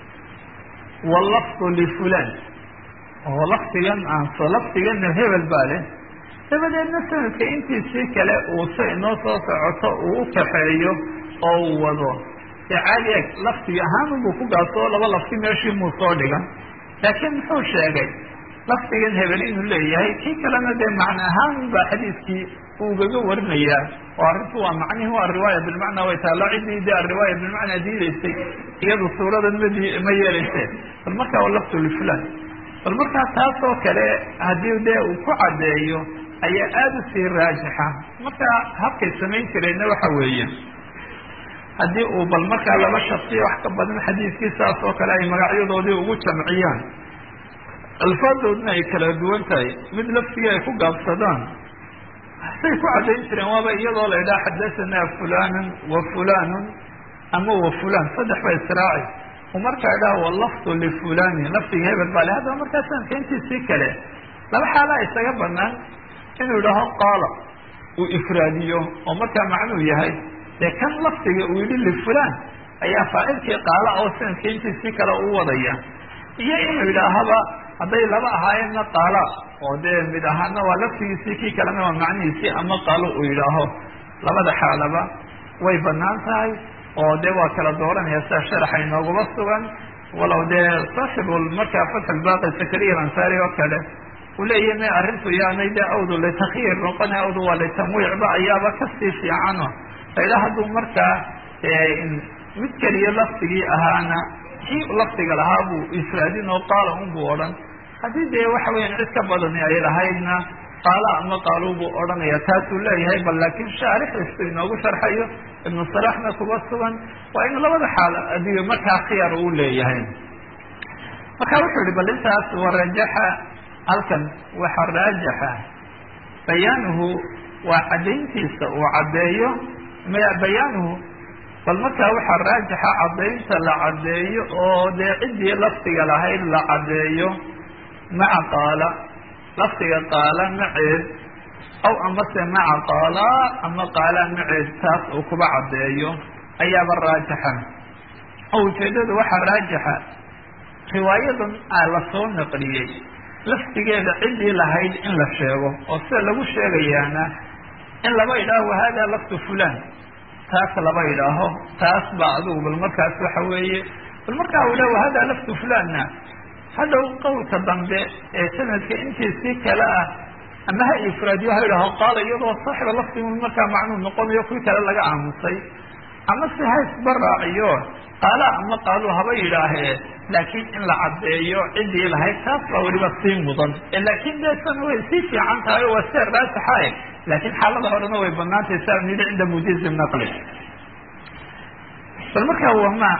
wallafdu lifulan oo laftigan aanso laftigana hebel baa leh dabadeedna sanadka intiisii kale uu si inoo soo socoto uu u kaxeeyo oo uu wado dee caadi eg laftiga ahaan unbuu ku gaabsoo laba lafti meeshii muu soo dhigan laakiin muxuu sheegay laftigan hebel inuu leeyahay kii kalena dee macno ahaan unbaa xadiiskii uu gaga warinayaa oo arrintu waa macnihi waa riwaaya bilmacnaa way taalla ciddii dee ariwaaya bilmacnaa diidaysay iyadu suuradan madi ma yeelayseen bal markaa waa laftu lifulan bal markaa taasoo kale haddii dee uu ku caddeeyo ayaa aada u sii raajixa markaa habkay samayn jireenna waxa weeye haddii uu bal markaa laba shaksiyo wax ka badan xadiiskii saas oo kale ay magacyadoodii ugu jamciyaan alfaadoodna ay kala duwan tahay mid laftigii ay ku gaabsadaan say ku caddayn jireen waaba iyadoo la idhaha xadasanaa fulanun wa fulanun ama wa fulan saddex ba israaci u markaa idhaha walafdu lifulani laftiga hebel baa le haddaba markaa sanadka intiisii kale laba xaalaa isaga banaan inuu idhaho qaala uu ifraadiyo oo markaa macnuu yahay dee kan laftiga uu yidhi lifulan ayaa faacilkii qaala oo sanadka intiisii kale u wadaya iyo inuu yidhaahaba hadday laba ahaayeenna qaala oo dee mid ahaana waa laftigiisii kii kalena waa macnihiisii ama qaalo uu yidhaaho labada xaalaba way banaan tahay oo dee waa kala dooranaya sida sharaxa inooguma sugan walow dee saaxibul markaa fatxulbaaqi zakariya alansari oo kale uu leeyahy ma arrintu yaanay dee awdu litakyiir noqona awdu waa litamwiicba ayaaba kasii fiicano ila hadduu markaa mid keliya laftigii ahaana kii laftiga lahaa buu ifraadin oo qaala un buu odhan haddii dee waxa weyan cid ka badani ay lahaydna qaala ama qaaluu buu odhanaya taasuu leeyahay bal laakiin shaarixdiisu inoogu sharxayo ibnu salaxna kuba sugan waa in labada xaal adiga markaa khiyaar uu leeyahay marka wuxuu yihi bal intaas warajaxa halkan waxa raajaxa bayaanuhu waa caddayntiisa uu caddeeyo maya bayaanuhu bal markaa waxaa raajixa caddaynta la caddeeyo oo dee ciddii laftiga lahayd la caddeeyo maca qaala laftiga qaala maceed aw amase maca qaala ama qaala maceed taas uu kuba caddeeyo ayaaba raajixa oo ujeedadu waxaa raajixa riwaayadan aa lasoo naqliyey laftigeeda ciddii lahayd in la sheego oo sida lagu sheegayaana in laba idhaaho wahada lafdu fulan taas laba idhaaho taas baa adugu bal markaas waxa weeye bal markaa u idhaho wahada lafdu fulanna hadhow qowlka dambe ee sanadka intiisii kale ah ama ha ifraadiyo ha idhaaho qaala iyadoo saaxiba lafdigu markaa macnuu noqonayo kuwii kale laga aamusay ama si ha isbaraaciyo qaala ama qaaluu haba yidhaahee laakiin in la caddeeyo ciddii lahayd taas baa weliba sii mudan laakiin deesan way sii fiican tahay oo waa seer raasaxae laakiin xaalada horena way banaantay saa nidi cinda mujizi naqli bal markaa wama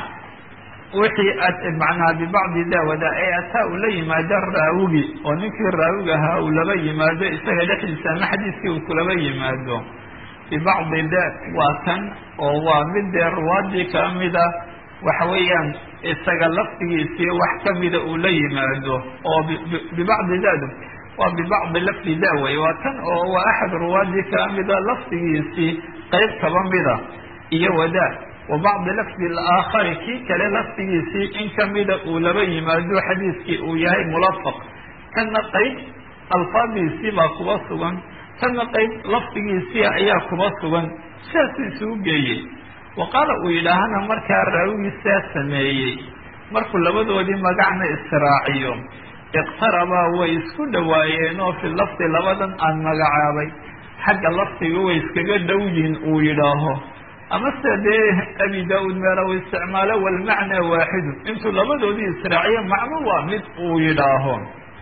wixii ad macnaha bibacdi daawada ee ataa uu la yimaado raawigi oo ninkii raawiga ahaa uu laba yimaado isaga dhexdiisa ama xadiiskii uu kulaba yimaado bibacdi da waa kan oo waa mid dee ruwaadii kamida waxa weeyaan isaga lafdigiisii wax kamida uu la yimaado oo bibacdi dadu waa bibacdi lafdi da wey waa kan oo waa axad ruwaadii kamida lafdigiisii qeyb kaba mida iyo wada wa bacdi lafdi alaakhari kii kale lafdigiisii in kamida uu laba yimaado xadiiskii uu yahay mulafaq kana qeyb alfaadiisii baa kuba sugan kana qeyb lafdigiisii ayaa kuba sugan sidaasuu isugu geeyey wa qaala uu yidhaahana markaa raawigiisaa sameeyey markuu labadoodii magacna israaciyo iqtarabaa way isku dhawaayeen oo fi lafdi labadan aan magacaabay xagga lafdiga way iskaga dhow yihin uu yidhaaho amase dee abi daa-uud meela u isticmaalo walmacnaa waaxidu intuu labadoodii israaciyo macnu waa mid uu yidhaaho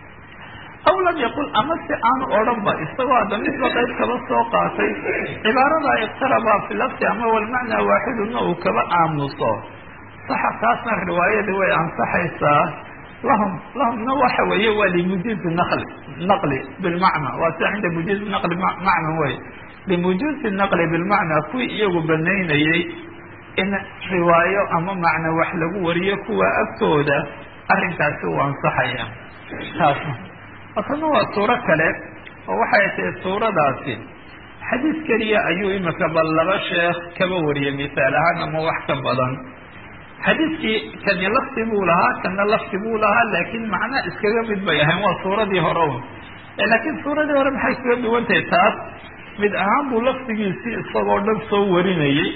aw lam yaqul ama si aanu odhan ba isagoo hadda midba qayb kaba soo qaatay cibaarada iqtarabaa fi lafdi ama walmacnaa waaxiduna uu kaba aamuso saxa taasna riwaayadii way ansaxaysaa lahum lahumna waxa weeye waa limujizi naqli naqli bilmacna waa sida cinda mujizi naqli macna wey limujuzi naqli bilmacnaa kuwii iyagu banaynayey in riwaayo ama macna wax lagu wariyo kuwa agtooda arrinkaasi uu ansaxaya taasna markana waa suuro kale oo waxay tahay suuradaasi xadiis keliya ayuu imika bal laba sheekh kaba wariyay misaal ahaan ama wax ka badan xadiiskii kani lafdi buu lahaa kana lafdi buu lahaa laakiin macna iskaga mid bay ahayn waa suuradii hore un laakiin suuradii hore maxay kaga duwan tahay taas mid ahaan buu lafdigiisii isagoo dhan soo warinayey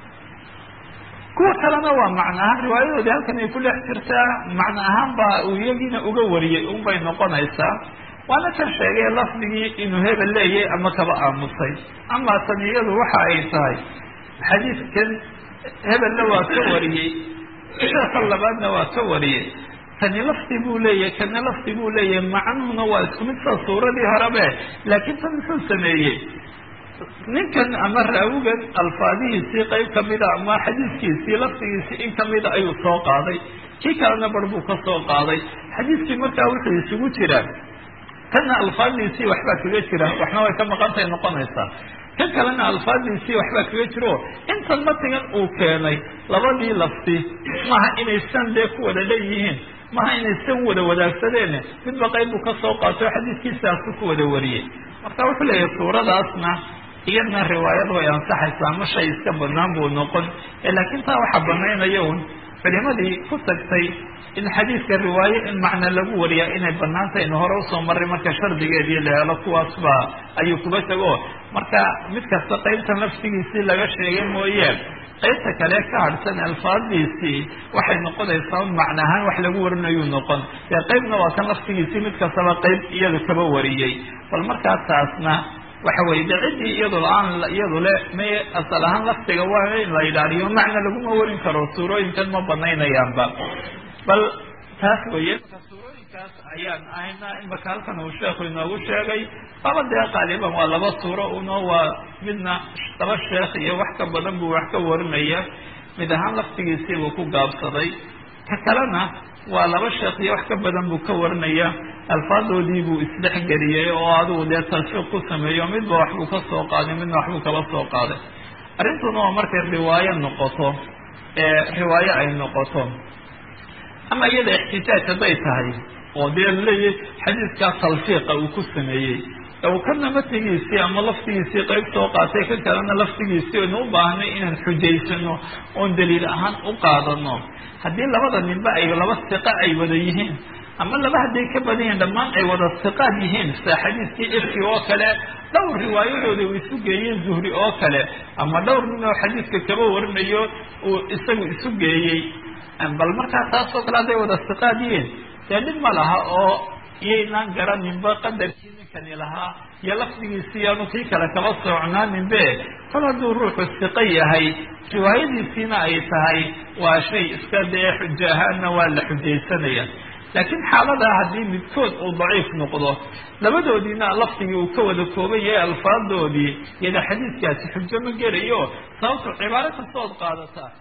kuwa kalena waa macno ahaan riwaayadoodii halkan ay ku dhex jirtaa macno ahaan baa uu iyagiina uga wariyey un bay noqonaysaa waana kan sheegay lafdigii inuu hebel leeyay ama kaba aamusay ama tan iyadu waxa ay tahay xadiidkan hebelna waa ka wariyey sheeka labaadna waa ka wariyey kani lafdi buu leeyahay kana lafdi buu leeyahay macnuhuna waa isku mid sa suuradii horebe laakiin tan muxuu sameeyey ninkan ama raawigan alfaadihiisii qayb kamida ama xadiiskiisii lafdigiisii in kamida ayuu soo qaaday kii kalena bar buu ka soo qaaday xadiiskii markaa wuxuu isugu jiraa kana alfaadiisii waxbaa kaga jira waxna way ka maqantay noqonaysaa kan kalena alfaadiisii waxbaa kaga jiro intan matigan uu keenay labadii lafdi maaha inay san dee ku wada leeyihiin maaha inay san wada wadaagsadeen midba qayb buu ka soo qaato xadiiskiisaasu ku wada wariyey marka wuxuu leeyahay suuradaasna iyadna riwaayad way ansaxaysaa ama shay iska banaan buu noqon laakiin taa waxaa banaynaya un culimadii ku tagtay in xadiiska riwaaye in macna lagu wariyaa inay banaantay inu hore usoo maray marka shardigeedii la helo kuwaas baa ayuu kuba tago marka mid kasta qaybtan laftigiisii laga sheegay mooye qaybta kale ka hadhsan alfaadiisii waxay noqonaysaa macna ahaan wax lagu warinayuu noqon dee qaybna waa kan laftigiisii mid kastaba qayb iyadu kaba wariyey bal markaa taasna waxa weye de ciddii iyadu la-aan iyadu le may asal ahaan laftiga waa in la idhaaliyo macna laguma warin karo suurooyinkan ma banaynayaanba bal taas weye suurooyinkaas ayaan ahayna imaka halkan uu sheekhu inoogu sheegay laba dee qaaliban waa laba suuro uno waa midna laba sheekh iyo wax ka badan buu wax ka warinaya mid ahaan laftigiisii buu ku gaabsaday ka kalena waa laba sheekh iyo wax ka badan buu ka warinaya alfaadoodii buu isdhexgeliyey oo adigu dee tasfiiq ku sameeyo midba waxbuu ka soo qaaday midna waxbuu kala soo qaaday arrintuna waa markay riwaayo noqoto ee riwaayo ay noqoto ama iyada ixtijaaj hadday tahay oo dee laleeyahy xadiiskaa talfiiqa uu ku sameeyey uu kana matigiisii ama laftigiisii qayb soo qaatay kan kalena laftigiisii aynu u baahnay inaan xujaysano oon daliil ahaan u qaadano haddii labada ninba ay laba siqa ay wada yihiin ama laba hadday ka badan yihiin dhammaan ay wada siqaad yihiin sida xadiiskii ifki oo kale dhowr riwaayadooda uu isu geeyeen zuhri oo kale ama dhowr nin oo xadiiska kaba warinayo uu isagu isu geeyey bal markaa taas oo kale hadday wada siqaad yihiin dee dhib ma laha oo iyaynaan garaninba qadarkii ninkani lahaa iyo lafdigiisii aanu kii kale kaba soocnaaninbe kol hadduu ruuxu siqo yahay riwaayadiisiina ay tahay waa shay iska dee xujo ahaana waa la xujaysanaya laakiin xaaladaa haddii midkood uu daciif noqdo labadoodiina lafdigii uu ka wada kooban yahay alfaadoodii iyada xadiiskaasi xujo ma gelayo sababto cibaaro kastood qaadataa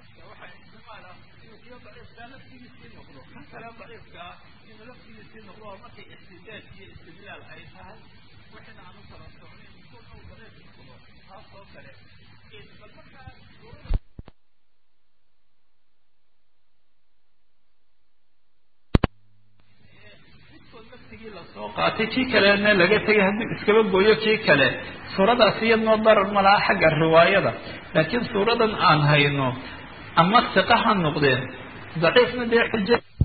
lasoo qaatay kii kalena laga tegay haddii iskaba gooyo kii kale suuradaas iyadnoo darar ma laha xagga riwaayada laakiin suuradan aan hayno ama siqa ha noqdeen daciifna dee xujo